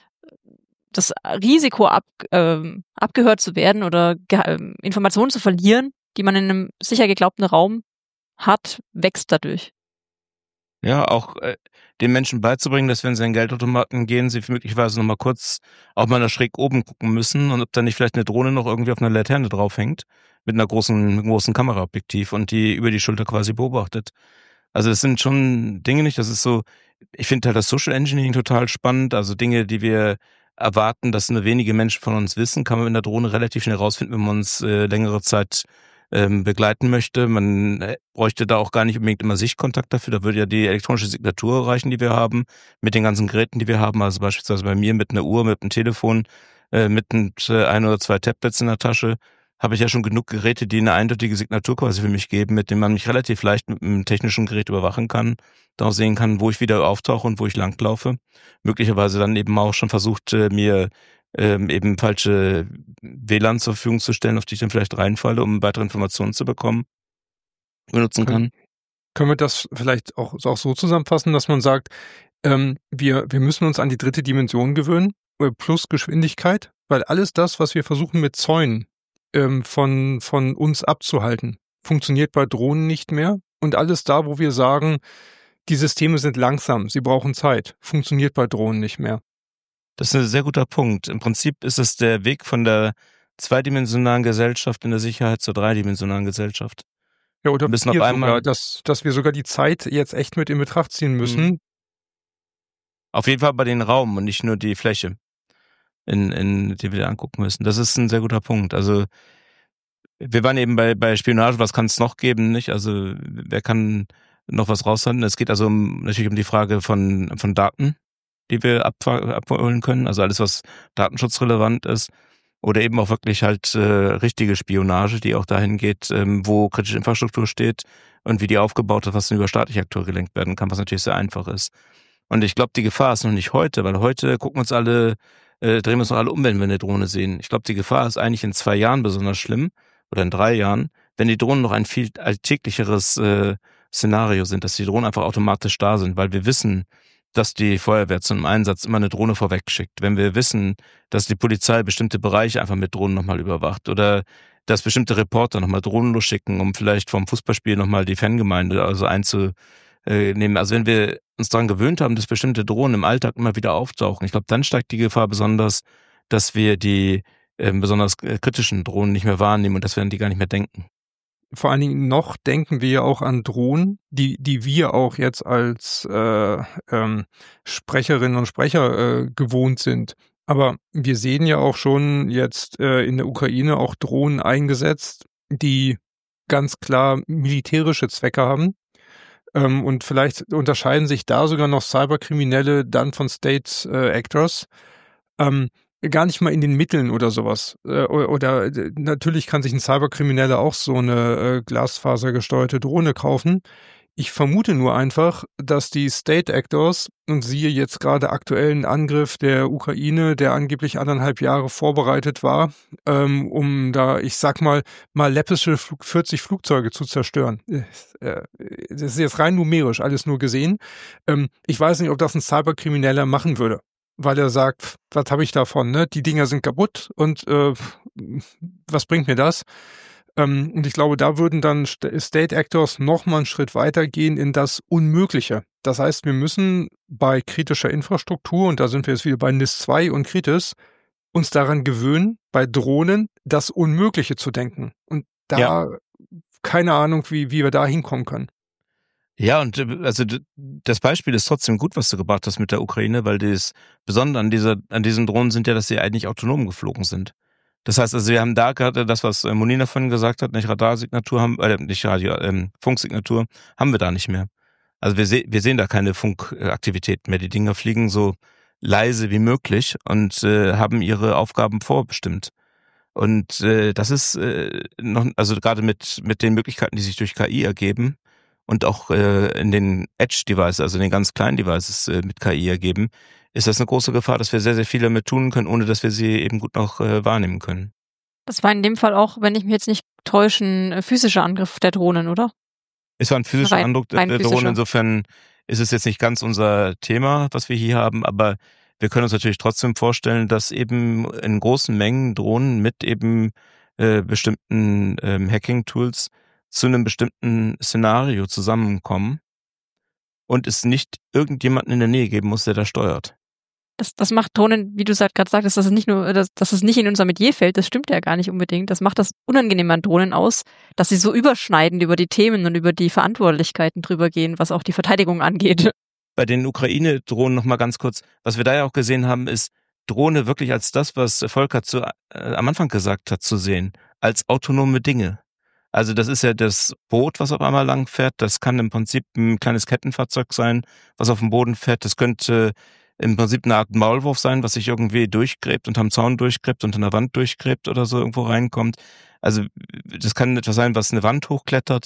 das Risiko abgehört zu werden oder Informationen zu verlieren, die man in einem sicher geglaubten Raum hat, wächst dadurch. Ja, auch den Menschen beizubringen, dass wenn sie in Geldautomaten gehen, sie möglicherweise nochmal kurz auch mal nach schräg oben gucken müssen und ob da nicht vielleicht eine Drohne noch irgendwie auf einer Laterne draufhängt mit einer großen Kameraobjektiv und die über die Schulter quasi beobachtet. Also das sind schon Dinge nicht, das ist so, ich finde halt das Social Engineering total spannend, also Dinge, die wir erwarten, dass nur wenige Menschen von uns wissen, kann man mit einer Drohne relativ schnell rausfinden, wenn man uns längere Zeit begleiten möchte. Man bräuchte da auch gar nicht unbedingt immer Sichtkontakt dafür. Da würde ja die elektronische Signatur reichen, die wir haben, mit den ganzen Geräten, die wir haben. Also beispielsweise bei mir mit einer Uhr, mit einem Telefon, mit ein oder zwei Tablets in der Tasche, habe ich ja schon genug Geräte, die eine eindeutige Signatur quasi für mich geben, mit denen man mich relativ leicht mit einem technischen Gerät überwachen kann, da auch sehen kann, wo ich wieder auftauche und wo ich langlaufe. Möglicherweise dann eben auch schon versucht, mir eben falsche WLAN zur Verfügung zu stellen, auf die ich dann vielleicht reinfalle, um weitere Informationen zu bekommen, benutzen kann. Können wir das vielleicht auch so zusammenfassen, dass man sagt, wir müssen uns an die dritte Dimension gewöhnen, plus Geschwindigkeit, weil alles das, was wir versuchen mit Zäunen von uns abzuhalten, funktioniert bei Drohnen nicht mehr. Und alles da, wo wir sagen, die Systeme sind langsam, sie brauchen Zeit, funktioniert bei Drohnen nicht mehr. Das ist ein sehr guter Punkt. Im Prinzip ist es der Weg von der zweidimensionalen Gesellschaft in der Sicherheit zur dreidimensionalen Gesellschaft. Ja, oder Bis noch hier einmal, sogar, dass wir sogar die Zeit jetzt echt mit in Betracht ziehen müssen. Auf jeden Fall bei den Raum und nicht nur die Fläche, die wir angucken müssen. Das ist ein sehr guter Punkt. Also wir waren eben bei Spionage, was kann es noch geben, nicht? Also wer kann noch was raushandeln? Es geht also natürlich um die Frage von Daten, die wir abholen können, also alles, was datenschutzrelevant ist. Oder eben auch wirklich halt richtige Spionage, die auch dahin geht, wo kritische Infrastruktur steht und wie die aufgebaut ist, was dann über staatliche Akteure gelenkt werden kann, was natürlich sehr einfach ist. Und ich glaube, die Gefahr ist noch nicht heute, weil heute drehen wir uns noch alle um, wenn wir eine Drohne sehen. Ich glaube, die Gefahr ist eigentlich in 2 Jahren besonders schlimm oder in 3 Jahren, wenn die Drohnen noch ein viel alltäglicheres Szenario sind, dass die Drohnen einfach automatisch da sind, weil wir wissen, dass die Feuerwehr zum Einsatz immer eine Drohne vorwegschickt. Wenn wir wissen, dass die Polizei bestimmte Bereiche einfach mit Drohnen nochmal überwacht oder dass bestimmte Reporter nochmal Drohnen losschicken, um vielleicht vom Fußballspiel nochmal die Fangemeinde einzunehmen. Also wenn wir uns daran gewöhnt haben, dass bestimmte Drohnen im Alltag immer wieder auftauchen, ich glaube, dann steigt die Gefahr besonders, dass wir die besonders kritischen Drohnen nicht mehr wahrnehmen und dass wir an die gar nicht mehr denken. Vor allen Dingen noch denken wir ja auch an Drohnen, die wir auch jetzt als Sprecherinnen und Sprecher gewohnt sind. Aber wir sehen ja auch schon jetzt in der Ukraine auch Drohnen eingesetzt, die ganz klar militärische Zwecke haben. Und vielleicht unterscheiden sich da sogar noch Cyberkriminelle dann von State Actors. Gar nicht mal in den Mitteln oder sowas. Oder natürlich kann sich ein Cyberkrimineller auch so eine glasfasergesteuerte Drohne kaufen. Ich vermute nur einfach, dass die State Actors, und siehe jetzt gerade aktuellen Angriff der Ukraine, der angeblich 1,5 Jahre vorbereitet war, um da, ich sag mal läppische 40 Flugzeuge zu zerstören. Das ist jetzt rein numerisch alles nur gesehen. Ich weiß nicht, ob das ein Cyberkrimineller machen würde, weil er sagt, was habe ich davon, ne? Die Dinger sind kaputt und was bringt mir das? Und ich glaube, da würden dann State Actors noch mal einen Schritt weiter gehen in das Unmögliche. Das heißt, wir müssen bei kritischer Infrastruktur, und da sind wir jetzt wieder bei NIS 2 und Kritis, uns daran gewöhnen, bei Drohnen das Unmögliche zu denken. Und da keine Ahnung, wie wir da hinkommen können. Ja, und also das Beispiel ist trotzdem gut, was du gebracht hast mit der Ukraine, weil das Besondere an diesen Drohnen sind ja, dass sie eigentlich autonom geflogen sind. Das heißt also, wir haben da gerade das, was Monina vorhin gesagt hat, nicht Radarsignatur haben, nicht Radio, Funksignatur, haben wir da nicht mehr. Also wir sehen da keine Funkaktivität mehr. Die Dinger fliegen so leise wie möglich und haben ihre Aufgaben vorbestimmt. Und das ist noch, also gerade mit den Möglichkeiten, die sich durch KI ergeben und auch in den Edge-Devices, also in den ganz kleinen Devices mit KI ergeben, ist das eine große Gefahr, dass wir sehr, sehr viel damit tun können, ohne dass wir sie eben gut noch wahrnehmen können. Das war in dem Fall auch, wenn ich mich jetzt nicht täusche, ein physischer Angriff der Drohnen, oder? Es war ein physischer Angriff der Drohnen, insofern ist es jetzt nicht ganz unser Thema, was wir hier haben, aber wir können uns natürlich trotzdem vorstellen, dass eben in großen Mengen Drohnen mit eben bestimmten Hacking-Tools zu einem bestimmten Szenario zusammenkommen und es nicht irgendjemanden in der Nähe geben muss, der da steuert. Das macht Drohnen, wie du gerade sagtest, dass es nicht nur, dass es nicht in unser Metier fällt, das stimmt ja gar nicht unbedingt. Das macht das Unangenehme an Drohnen aus, dass sie so überschneidend über die Themen und über die Verantwortlichkeiten drüber gehen, was auch die Verteidigung angeht. Bei den Ukraine-Drohnen nochmal ganz kurz, was wir da ja auch gesehen haben, ist Drohne wirklich als das, was Volker am Anfang gesagt hat, zu sehen, als autonome Dinge. Also das ist ja das Boot, was auf einmal lang fährt. Das kann im Prinzip ein kleines Kettenfahrzeug sein, was auf dem Boden fährt. Das könnte im Prinzip eine Art Maulwurf sein, was sich irgendwie durchgräbt und am Zaun durchgräbt und in der Wand durchgräbt oder so irgendwo reinkommt. Also das kann etwas sein, was eine Wand hochklettert.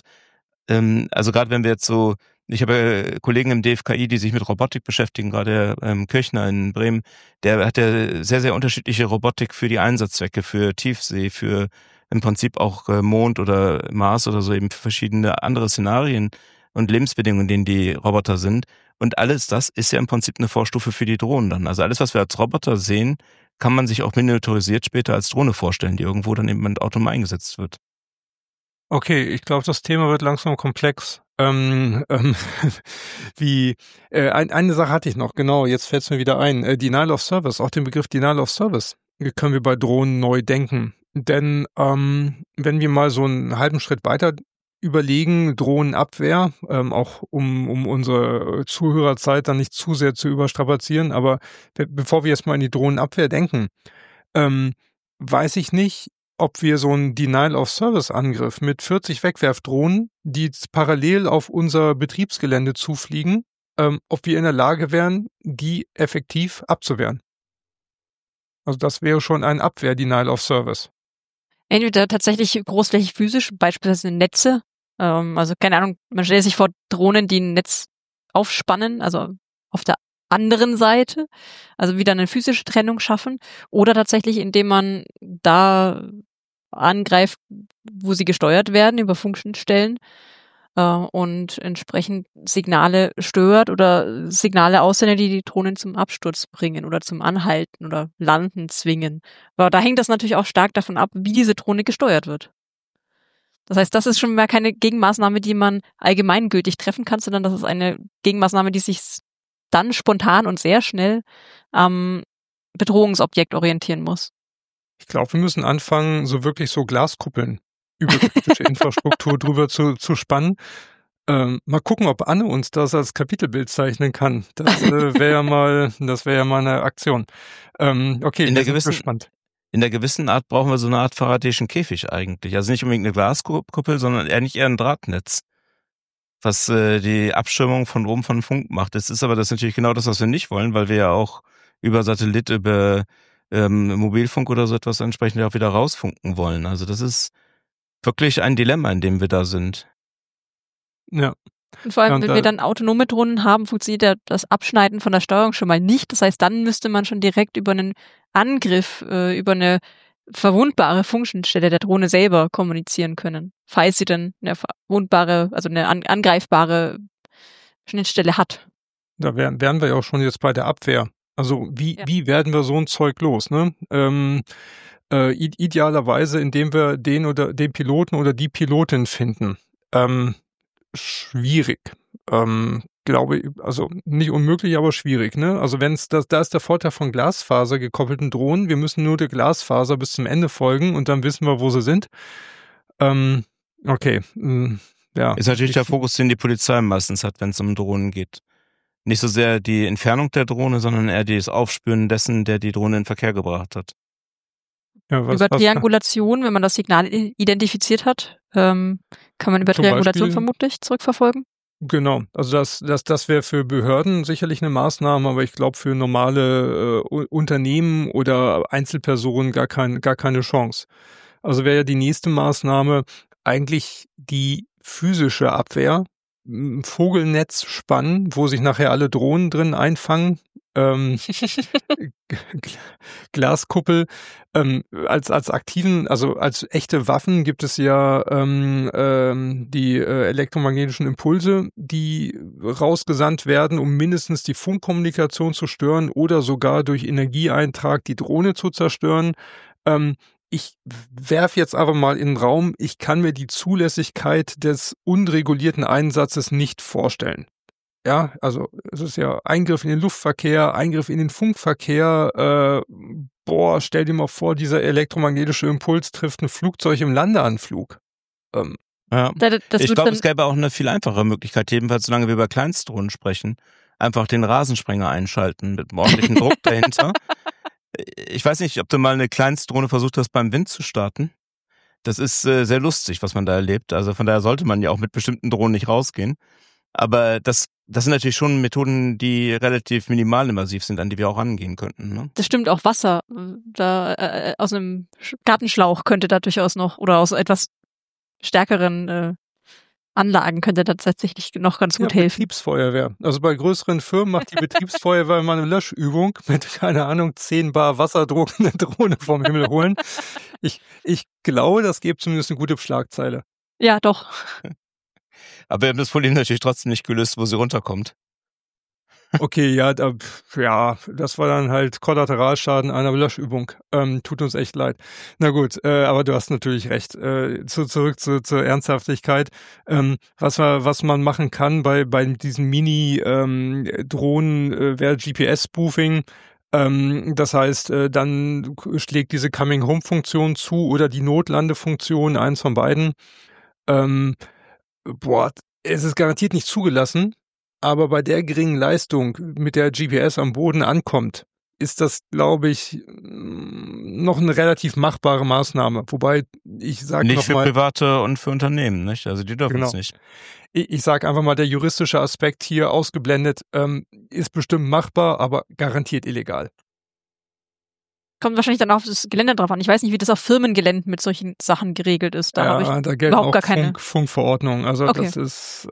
Also gerade wenn wir jetzt so, ich habe Kollegen im DFKI, die sich mit Robotik beschäftigen, gerade Kirchner in Bremen, der hat ja sehr, sehr unterschiedliche Robotik für die Einsatzzwecke, für Tiefsee, für im Prinzip auch Mond oder Mars oder so, eben für verschiedene andere Szenarien und Lebensbedingungen, in denen die Roboter sind. Und alles das ist ja im Prinzip eine Vorstufe für die Drohnen dann. Also alles, was wir als Roboter sehen, kann man sich auch miniaturisiert später als Drohne vorstellen, die irgendwo dann eben mit Auto eingesetzt wird. Okay, ich glaube, das Thema wird langsam komplex. Eine Sache hatte ich noch, genau, jetzt fällt es mir wieder ein. Denial of Service, auch den Begriff Denial of Service können wir bei Drohnen neu denken. Denn wenn wir mal so einen halben Schritt weiter überlegen, Drohnenabwehr, auch um unsere Zuhörerzeit dann nicht zu sehr zu überstrapazieren, aber bevor wir jetzt mal in die Drohnenabwehr denken, weiß ich nicht, ob wir so einen Denial-of-Service-Angriff mit 40 Wegwerfdrohnen, die parallel auf unser Betriebsgelände zufliegen, ob wir in der Lage wären, die effektiv abzuwehren. Also das wäre schon ein Abwehr-Denial-of-Service. Entweder tatsächlich großflächig physisch, beispielsweise Netze. Also keine Ahnung, man stellt sich vor Drohnen, die ein Netz aufspannen, also auf der anderen Seite, also wieder eine physische Trennung schaffen, oder tatsächlich, indem man da angreift, wo sie gesteuert werden über Funkstellen und entsprechend Signale stört oder Signale aussendet, die Drohnen zum Absturz bringen oder zum Anhalten oder Landen zwingen. Aber da hängt das natürlich auch stark davon ab, wie diese Drohne gesteuert wird. Das heißt, das ist schon mal keine Gegenmaßnahme, die man allgemeingültig treffen kann, sondern das ist eine Gegenmaßnahme, die sich dann spontan und sehr schnell am Bedrohungsobjekt orientieren muss. Ich glaube, wir müssen anfangen, so Glaskuppeln über kritische Infrastruktur drüber zu spannen. Mal gucken, ob Anne uns das als Kapitelbild zeichnen kann. Das wäre ja mal eine Aktion. Okay, wir sind gespannt. In der gewissen Art brauchen wir so eine Art faradäischen Käfig eigentlich. Also nicht unbedingt eine Glaskuppel, sondern eher ein Drahtnetz, was die Abschirmung von oben von Funk macht. Das ist natürlich genau das, was wir nicht wollen, weil wir ja auch über Satellit, über Mobilfunk oder so etwas entsprechend auch wieder rausfunken wollen. Also das ist wirklich ein Dilemma, in dem wir da sind. Ja. Und vor allem, wenn wir dann autonome Drohnen haben, funktioniert das Abschneiden von der Steuerung schon mal nicht. Das heißt, dann müsste man schon direkt über einen Angriff, über eine verwundbare Funkstelle der Drohne selber kommunizieren können, falls sie dann eine verwundbare, also eine angreifbare Schnittstelle hat. Da wären wir ja auch schon jetzt bei der Abwehr. Also wie werden wir so ein Zeug los, ne? Idealerweise, indem wir den Piloten oder die Pilotin finden. Schwierig. Glaube ich, also nicht unmöglich, aber schwierig, ne? Also da ist der Vorteil von Glasfaser gekoppelten Drohnen. Wir müssen nur der Glasfaser bis zum Ende folgen und dann wissen wir, wo sie sind. Okay. Ja. Ist natürlich der Fokus, den die Polizei meistens hat, wenn es um Drohnen geht. Nicht so sehr die Entfernung der Drohne, sondern eher das Aufspüren dessen, der die Drohne in Verkehr gebracht hat. Ja, über Triangulation, wenn man das Signal identifiziert hat, kann man über Triangulation vermutlich zurückverfolgen. Genau, also das wäre für Behörden sicherlich eine Maßnahme, aber ich glaube für normale Unternehmen oder Einzelpersonen gar keine Chance. Also wäre ja die nächste Maßnahme eigentlich die physische Abwehr, Vogelnetz spannen, wo sich nachher alle Drohnen drin einfangen. Glaskuppel als aktiven, also als echte Waffen gibt es ja die elektromagnetischen Impulse, die rausgesandt werden, um mindestens die Funkkommunikation zu stören oder sogar durch Energieeintrag die Drohne zu zerstören. Ich werfe jetzt aber mal in den Raum, ich kann mir die Zulässigkeit des unregulierten Einsatzes nicht vorstellen. Ja, also es ist ja Eingriff in den Luftverkehr, Eingriff in den Funkverkehr. Stell dir mal vor, dieser elektromagnetische Impuls trifft ein Flugzeug im Landeanflug. Ja. Ich glaube, es gäbe auch eine viel einfachere Möglichkeit, jedenfalls solange wir über Kleinstdrohnen sprechen, einfach den Rasensprenger einschalten mit einem ordentlichen Druck dahinter. Ich weiß nicht, ob du mal eine Kleinstdrohne versucht hast, beim Wind zu starten. Das ist sehr lustig, was man da erlebt. Also von daher sollte man ja auch mit bestimmten Drohnen nicht rausgehen. Aber das sind natürlich schon Methoden, die relativ minimalinvasiv sind, an die wir auch rangehen könnten. Ne? Das stimmt, auch Wasser. Da aus einem Gartenschlauch könnte da durchaus noch, oder aus etwas stärkeren Anlagen könnte da tatsächlich noch ganz gut helfen. Betriebsfeuerwehr. Also bei größeren Firmen macht die Betriebsfeuerwehr mal eine Löschübung mit, keine Ahnung, 10 Bar Wasserdruck eine Drohne vom Himmel holen. Ich glaube, das gibt zumindest eine gute Schlagzeile. Ja, doch. Aber wir haben das Problem natürlich trotzdem nicht gelöst, wo sie runterkommt. Okay, ja, das war dann halt Kollateralschaden einer Löschübung. Tut uns echt leid. Na gut, aber du hast natürlich recht. Zurück zur Ernsthaftigkeit. Was man machen kann bei diesen Mini-Drohnen wäre GPS-Spoofing. Das heißt, dann schlägt diese Coming-Home-Funktion zu oder die Notlandefunktion, eins von beiden. Es ist garantiert nicht zugelassen. Aber bei der geringen Leistung, mit der GPS am Boden ankommt, ist das, glaube ich, noch eine relativ machbare Maßnahme. Wobei, ich sage Nicht nochmal... für Private und für Unternehmen, nicht? Also die dürfen es nicht. Ich sage einfach mal, der juristische Aspekt hier ausgeblendet, ist bestimmt machbar, aber garantiert illegal. Kommt wahrscheinlich dann auf das Gelände drauf an. Ich weiß nicht, wie das auf Firmengeländen mit solchen Sachen geregelt ist. Da habe ich da gelten überhaupt auch gar keine Funkverordnungen. Also Okay. das ist...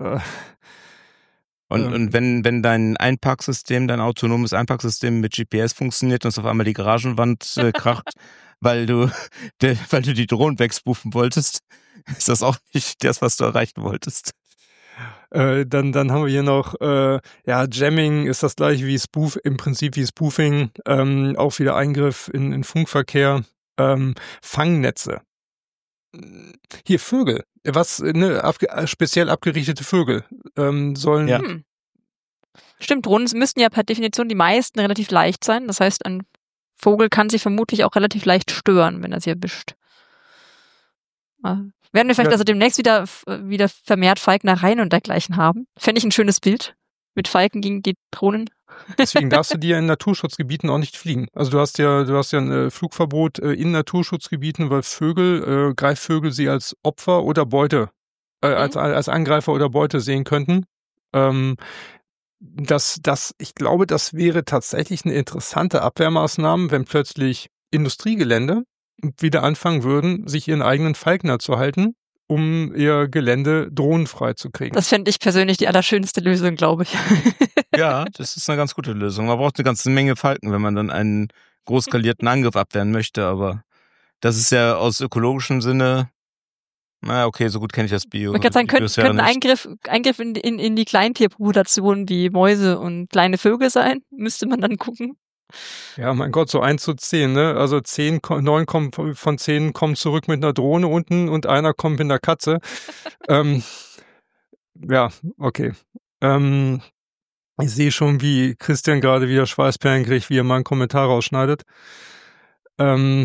Und wenn dein Einparksystem, dein autonomes Einparksystem mit GPS funktioniert und es auf einmal die Garagenwand kracht, weil du die Drohnen wegspoofen wolltest, ist das auch nicht das, was du erreichen wolltest. Dann haben wir hier noch, Jamming ist das gleiche wie im Prinzip wie Spoofing, auch wieder Eingriff in Funkverkehr, Fangnetze. Hier Vögel, speziell abgerichtete Vögel sollen... Ja. Stimmt, Drohnen müssten ja per Definition die meisten relativ leicht sein. Das heißt, ein Vogel kann sich vermutlich auch relativ leicht stören, wenn er sie erwischt. Werden wir vielleicht also demnächst wieder vermehrt Falknereien und dergleichen haben? Fände ich ein schönes Bild mit Falken gegen die Drohnen. Deswegen darfst du dir in Naturschutzgebieten auch nicht fliegen. Also du hast ja ein Flugverbot in Naturschutzgebieten, weil Greifvögel sie als Opfer oder Beute, als Angreifer oder Beute sehen könnten. Ich glaube, das wäre tatsächlich eine interessante Abwehrmaßnahme, wenn plötzlich Industriegelände wieder anfangen würden, sich ihren eigenen Falkner zu halten, um ihr Gelände drohnenfrei zu kriegen. Das fände ich persönlich die allerschönste Lösung, glaube ich. Ja, das ist eine ganz gute Lösung. Man braucht eine ganze Menge Falken, wenn man dann einen groß skalierten Angriff abwehren möchte, aber das ist ja aus ökologischem Sinne, na okay, so gut kenne ich das Bio. Man kann sagen, könnten Eingriff in die Kleintierpopulation wie Mäuse und kleine Vögel sein, müsste man dann gucken. Ja, mein Gott, so 1:10, ne? Also 9 von 10 kommen zurück mit einer Drohne unten und einer kommt mit einer Katze. Ja, okay. Ich sehe schon, wie Christian gerade wieder Schweißperlen kriegt, wie er mal einen Kommentar rausschneidet. Dann,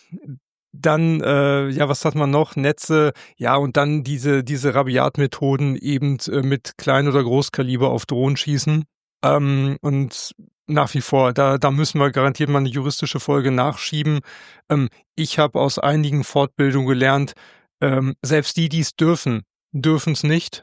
was hat man noch? Netze, ja, und dann diese Rabiat-Methoden eben mit Klein- oder Großkaliber auf Drohnen schießen. Und nach wie vor, da müssen wir garantiert mal eine juristische Folge nachschieben. Ich habe aus einigen Fortbildungen gelernt, selbst die es dürfen es nicht.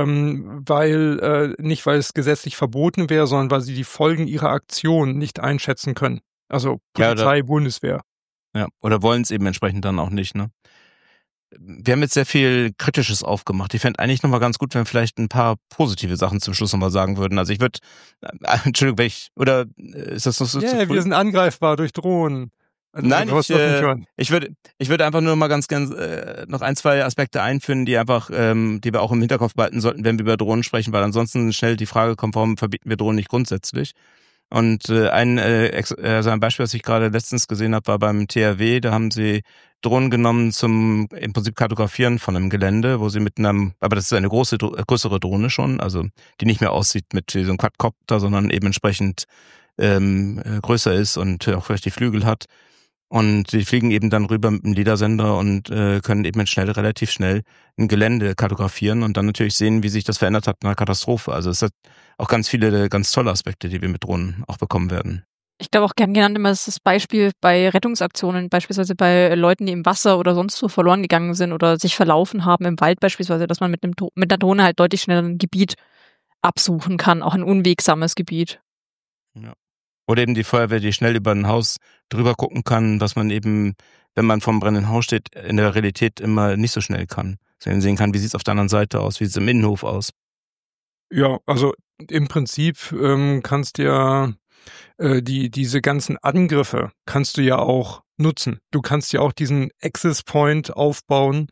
Weil es gesetzlich verboten wäre, sondern weil sie die Folgen ihrer Aktion nicht einschätzen können. Also Polizei, Bundeswehr. Ja, oder wollen es eben entsprechend dann auch nicht, ne? Wir haben jetzt sehr viel Kritisches aufgemacht. Ich fände eigentlich nochmal ganz gut, wenn wir vielleicht ein paar positive Sachen zum Schluss nochmal sagen würden. Also ich würde, Entschuldigung, ist das noch so zu früh? Wir sind angreifbar durch Drohnen. Also, nein, ich würde einfach nur mal ganz gern noch 1, 2 Aspekte einführen, die einfach, die wir auch im Hinterkopf behalten sollten, wenn wir über Drohnen sprechen, weil ansonsten schnell die Frage kommt, warum verbieten wir Drohnen nicht grundsätzlich? Und ein Beispiel, was ich gerade letztens gesehen habe, war beim THW. Da haben sie Drohnen genommen zum im Prinzip Kartografieren von einem Gelände, wo sie aber das ist eine größere Drohne schon, also die nicht mehr aussieht mit so einem Quadcopter, sondern eben entsprechend größer ist und auch vielleicht die Flügel hat. Und die fliegen eben dann rüber mit einem LiDAR-Sender und können eben relativ schnell ein Gelände kartografieren und dann natürlich sehen, wie sich das verändert hat in einer Katastrophe. Also es hat auch ganz viele ganz tolle Aspekte, die wir mit Drohnen auch bekommen werden. Ich glaube auch gern genannt immer das Beispiel bei Rettungsaktionen, beispielsweise bei Leuten, die im Wasser oder sonst wo verloren gegangen sind oder sich verlaufen haben im Wald beispielsweise, dass man mit einer Drohne halt deutlich schneller ein Gebiet absuchen kann, auch ein unwegsames Gebiet. Ja. Oder eben die Feuerwehr, die schnell über ein Haus drüber gucken kann, was man eben, wenn man vom brennenden Haus steht, in der Realität immer nicht so schnell kann. Sondern sehen kann, wie sieht es auf der anderen Seite aus, wie sieht es im Innenhof aus. Ja, also im Prinzip kannst ja diese ganzen Angriffe kannst du ja auch nutzen. Du kannst ja auch diesen Access Point aufbauen,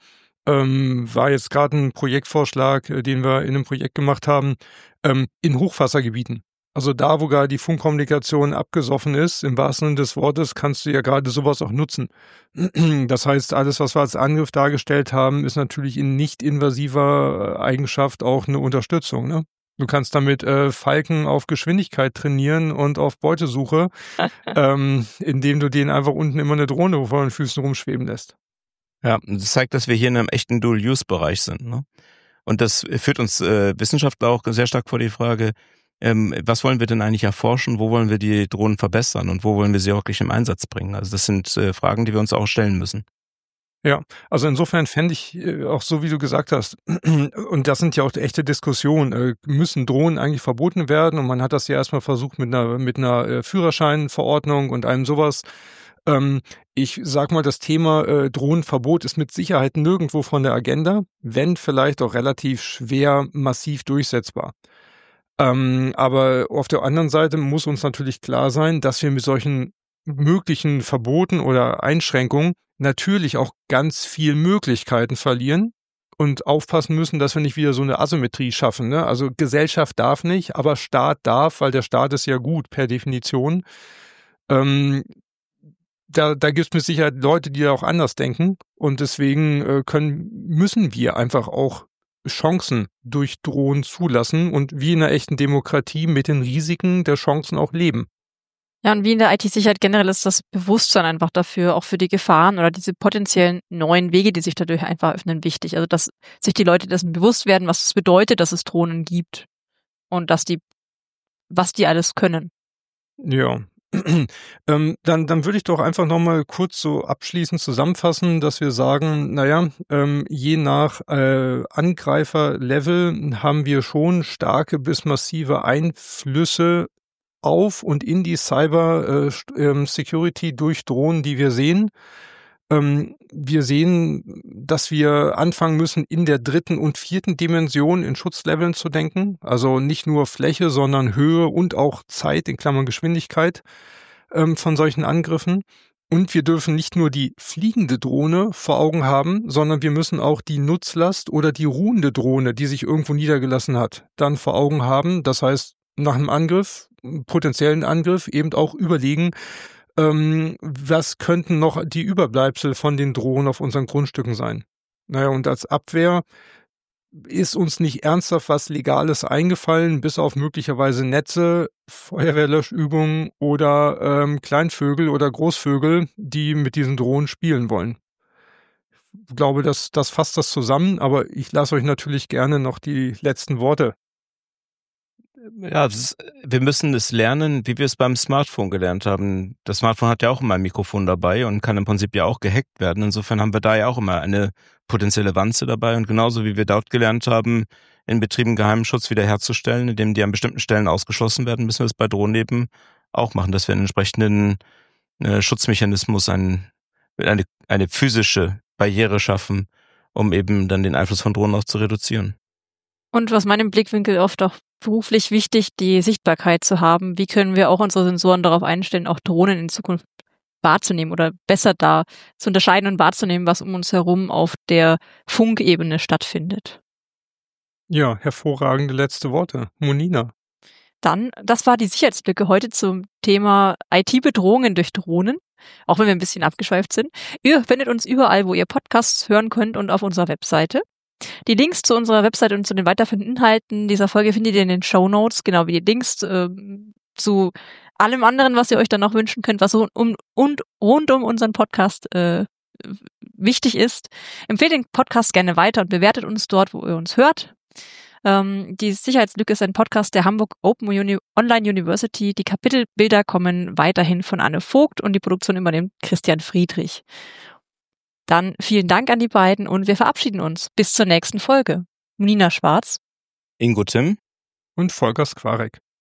war jetzt gerade ein Projektvorschlag, den wir in einem Projekt gemacht haben, in Hochwassergebieten. Also da, wo gerade die Funkkommunikation abgesoffen ist, im wahrsten Sinne des Wortes, kannst du ja gerade sowas auch nutzen. Das heißt, alles, was wir als Angriff dargestellt haben, ist natürlich in nicht invasiver Eigenschaft auch eine Unterstützung, ne? Du kannst damit Falken auf Geschwindigkeit trainieren und auf Beutesuche, indem du denen einfach unten immer eine Drohne vor den Füßen rumschweben lässt. Ja, das zeigt, dass wir hier in einem echten Dual-Use-Bereich sind, ne? Und das führt uns Wissenschaftler auch sehr stark vor die Frage, was wollen wir denn eigentlich erforschen, wo wollen wir die Drohnen verbessern und wo wollen wir sie auch wirklich im Einsatz bringen? Also das sind Fragen, die wir uns auch stellen müssen. Ja, also insofern fände ich auch so, wie du gesagt hast, und das sind ja auch echte Diskussionen, müssen Drohnen eigentlich verboten werden? Und man hat das ja erstmal versucht mit einer Führerscheinverordnung und einem sowas. Ich sag mal, das Thema Drohnenverbot ist mit Sicherheit nirgendwo von der Agenda, wenn vielleicht auch relativ schwer massiv durchsetzbar. Aber auf der anderen Seite muss uns natürlich klar sein, dass wir mit solchen möglichen Verboten oder Einschränkungen natürlich auch ganz viel Möglichkeiten verlieren und aufpassen müssen, dass wir nicht wieder so eine Asymmetrie schaffen, ne? Also Gesellschaft darf nicht, aber Staat darf, weil der Staat ist ja gut per Definition. Ähm, da gibt es mit Sicherheit Leute, die da auch anders denken und deswegen müssen wir einfach auch Chancen durch Drohnen zulassen und wie in einer echten Demokratie mit den Risiken der Chancen auch leben. Ja, und wie in der IT-Sicherheit generell ist das Bewusstsein einfach dafür, auch für die Gefahren oder diese potenziellen neuen Wege, die sich dadurch einfach öffnen, wichtig. Also, dass sich die Leute dessen bewusst werden, was es bedeutet, dass es Drohnen gibt und was die alles können. Ja. Dann würde ich doch einfach nochmal kurz so abschließend zusammenfassen, dass wir sagen, je nach Angreiferlevel haben wir schon starke bis massive Einflüsse auf und in die Cyber Security durch Drohnen, die wir sehen. Wir sehen, dass wir anfangen müssen, in der 3. und 4. Dimension in Schutzleveln zu denken. Also nicht nur Fläche, sondern Höhe und auch Zeit, in Klammern Geschwindigkeit, von solchen Angriffen. Und wir dürfen nicht nur die fliegende Drohne vor Augen haben, sondern wir müssen auch die Nutzlast oder die ruhende Drohne, die sich irgendwo niedergelassen hat, dann vor Augen haben. Das heißt, nach einem Angriff, potenziellen Angriff, eben auch überlegen, was könnten noch die Überbleibsel von den Drohnen auf unseren Grundstücken sein? Naja, und als Abwehr ist uns nicht ernsthaft was Legales eingefallen, bis auf möglicherweise Netze, Feuerwehrlöschübungen oder Kleinvögel oder Großvögel, die mit diesen Drohnen spielen wollen. Ich glaube, das fasst das zusammen, aber ich lasse euch natürlich gerne noch die letzten Worte. Ja, wir müssen es lernen, wie wir es beim Smartphone gelernt haben. Das Smartphone hat ja auch immer ein Mikrofon dabei und kann im Prinzip ja auch gehackt werden. Insofern haben wir da ja auch immer eine potenzielle Wanze dabei. Und genauso wie wir dort gelernt haben, in Betrieben Geheimschutz wiederherzustellen, indem die an bestimmten Stellen ausgeschlossen werden, müssen wir es bei Drohnen eben auch machen, dass wir einen entsprechenden Schutzmechanismus, eine physische Barriere schaffen, um eben dann den Einfluss von Drohnen auch zu reduzieren. Und was meinem Blickwinkel oft auch beruflich wichtig, die Sichtbarkeit zu haben. Wie können wir auch unsere Sensoren darauf einstellen, auch Drohnen in Zukunft wahrzunehmen oder besser da zu unterscheiden und wahrzunehmen, was um uns herum auf der Funkebene stattfindet. Ja, hervorragende letzte Worte. Monina. Dann, das war die Sicherheitsblicke heute zum Thema IT-Bedrohungen durch Drohnen, auch wenn wir ein bisschen abgeschweift sind. Ihr findet uns überall, wo ihr Podcasts hören könnt und auf unserer Webseite. Die Links zu unserer Webseite und zu den weiterführenden Inhalten dieser Folge findet ihr in den Shownotes, genau wie die Links zu allem anderen, was ihr euch dann noch wünschen könnt, was rund um unseren Podcast wichtig ist. Empfehlt den Podcast gerne weiter und bewertet uns dort, wo ihr uns hört. Die Sicherheitslücke ist ein Podcast der Hamburg Open Online University. Die Kapitelbilder kommen weiterhin von Anne Vogt und die Produktion übernimmt Christian Friedrich. Dann vielen Dank an die beiden und wir verabschieden uns. Bis zur nächsten Folge. Monina Schwarz, Ingo Timm und Volker Skwarek.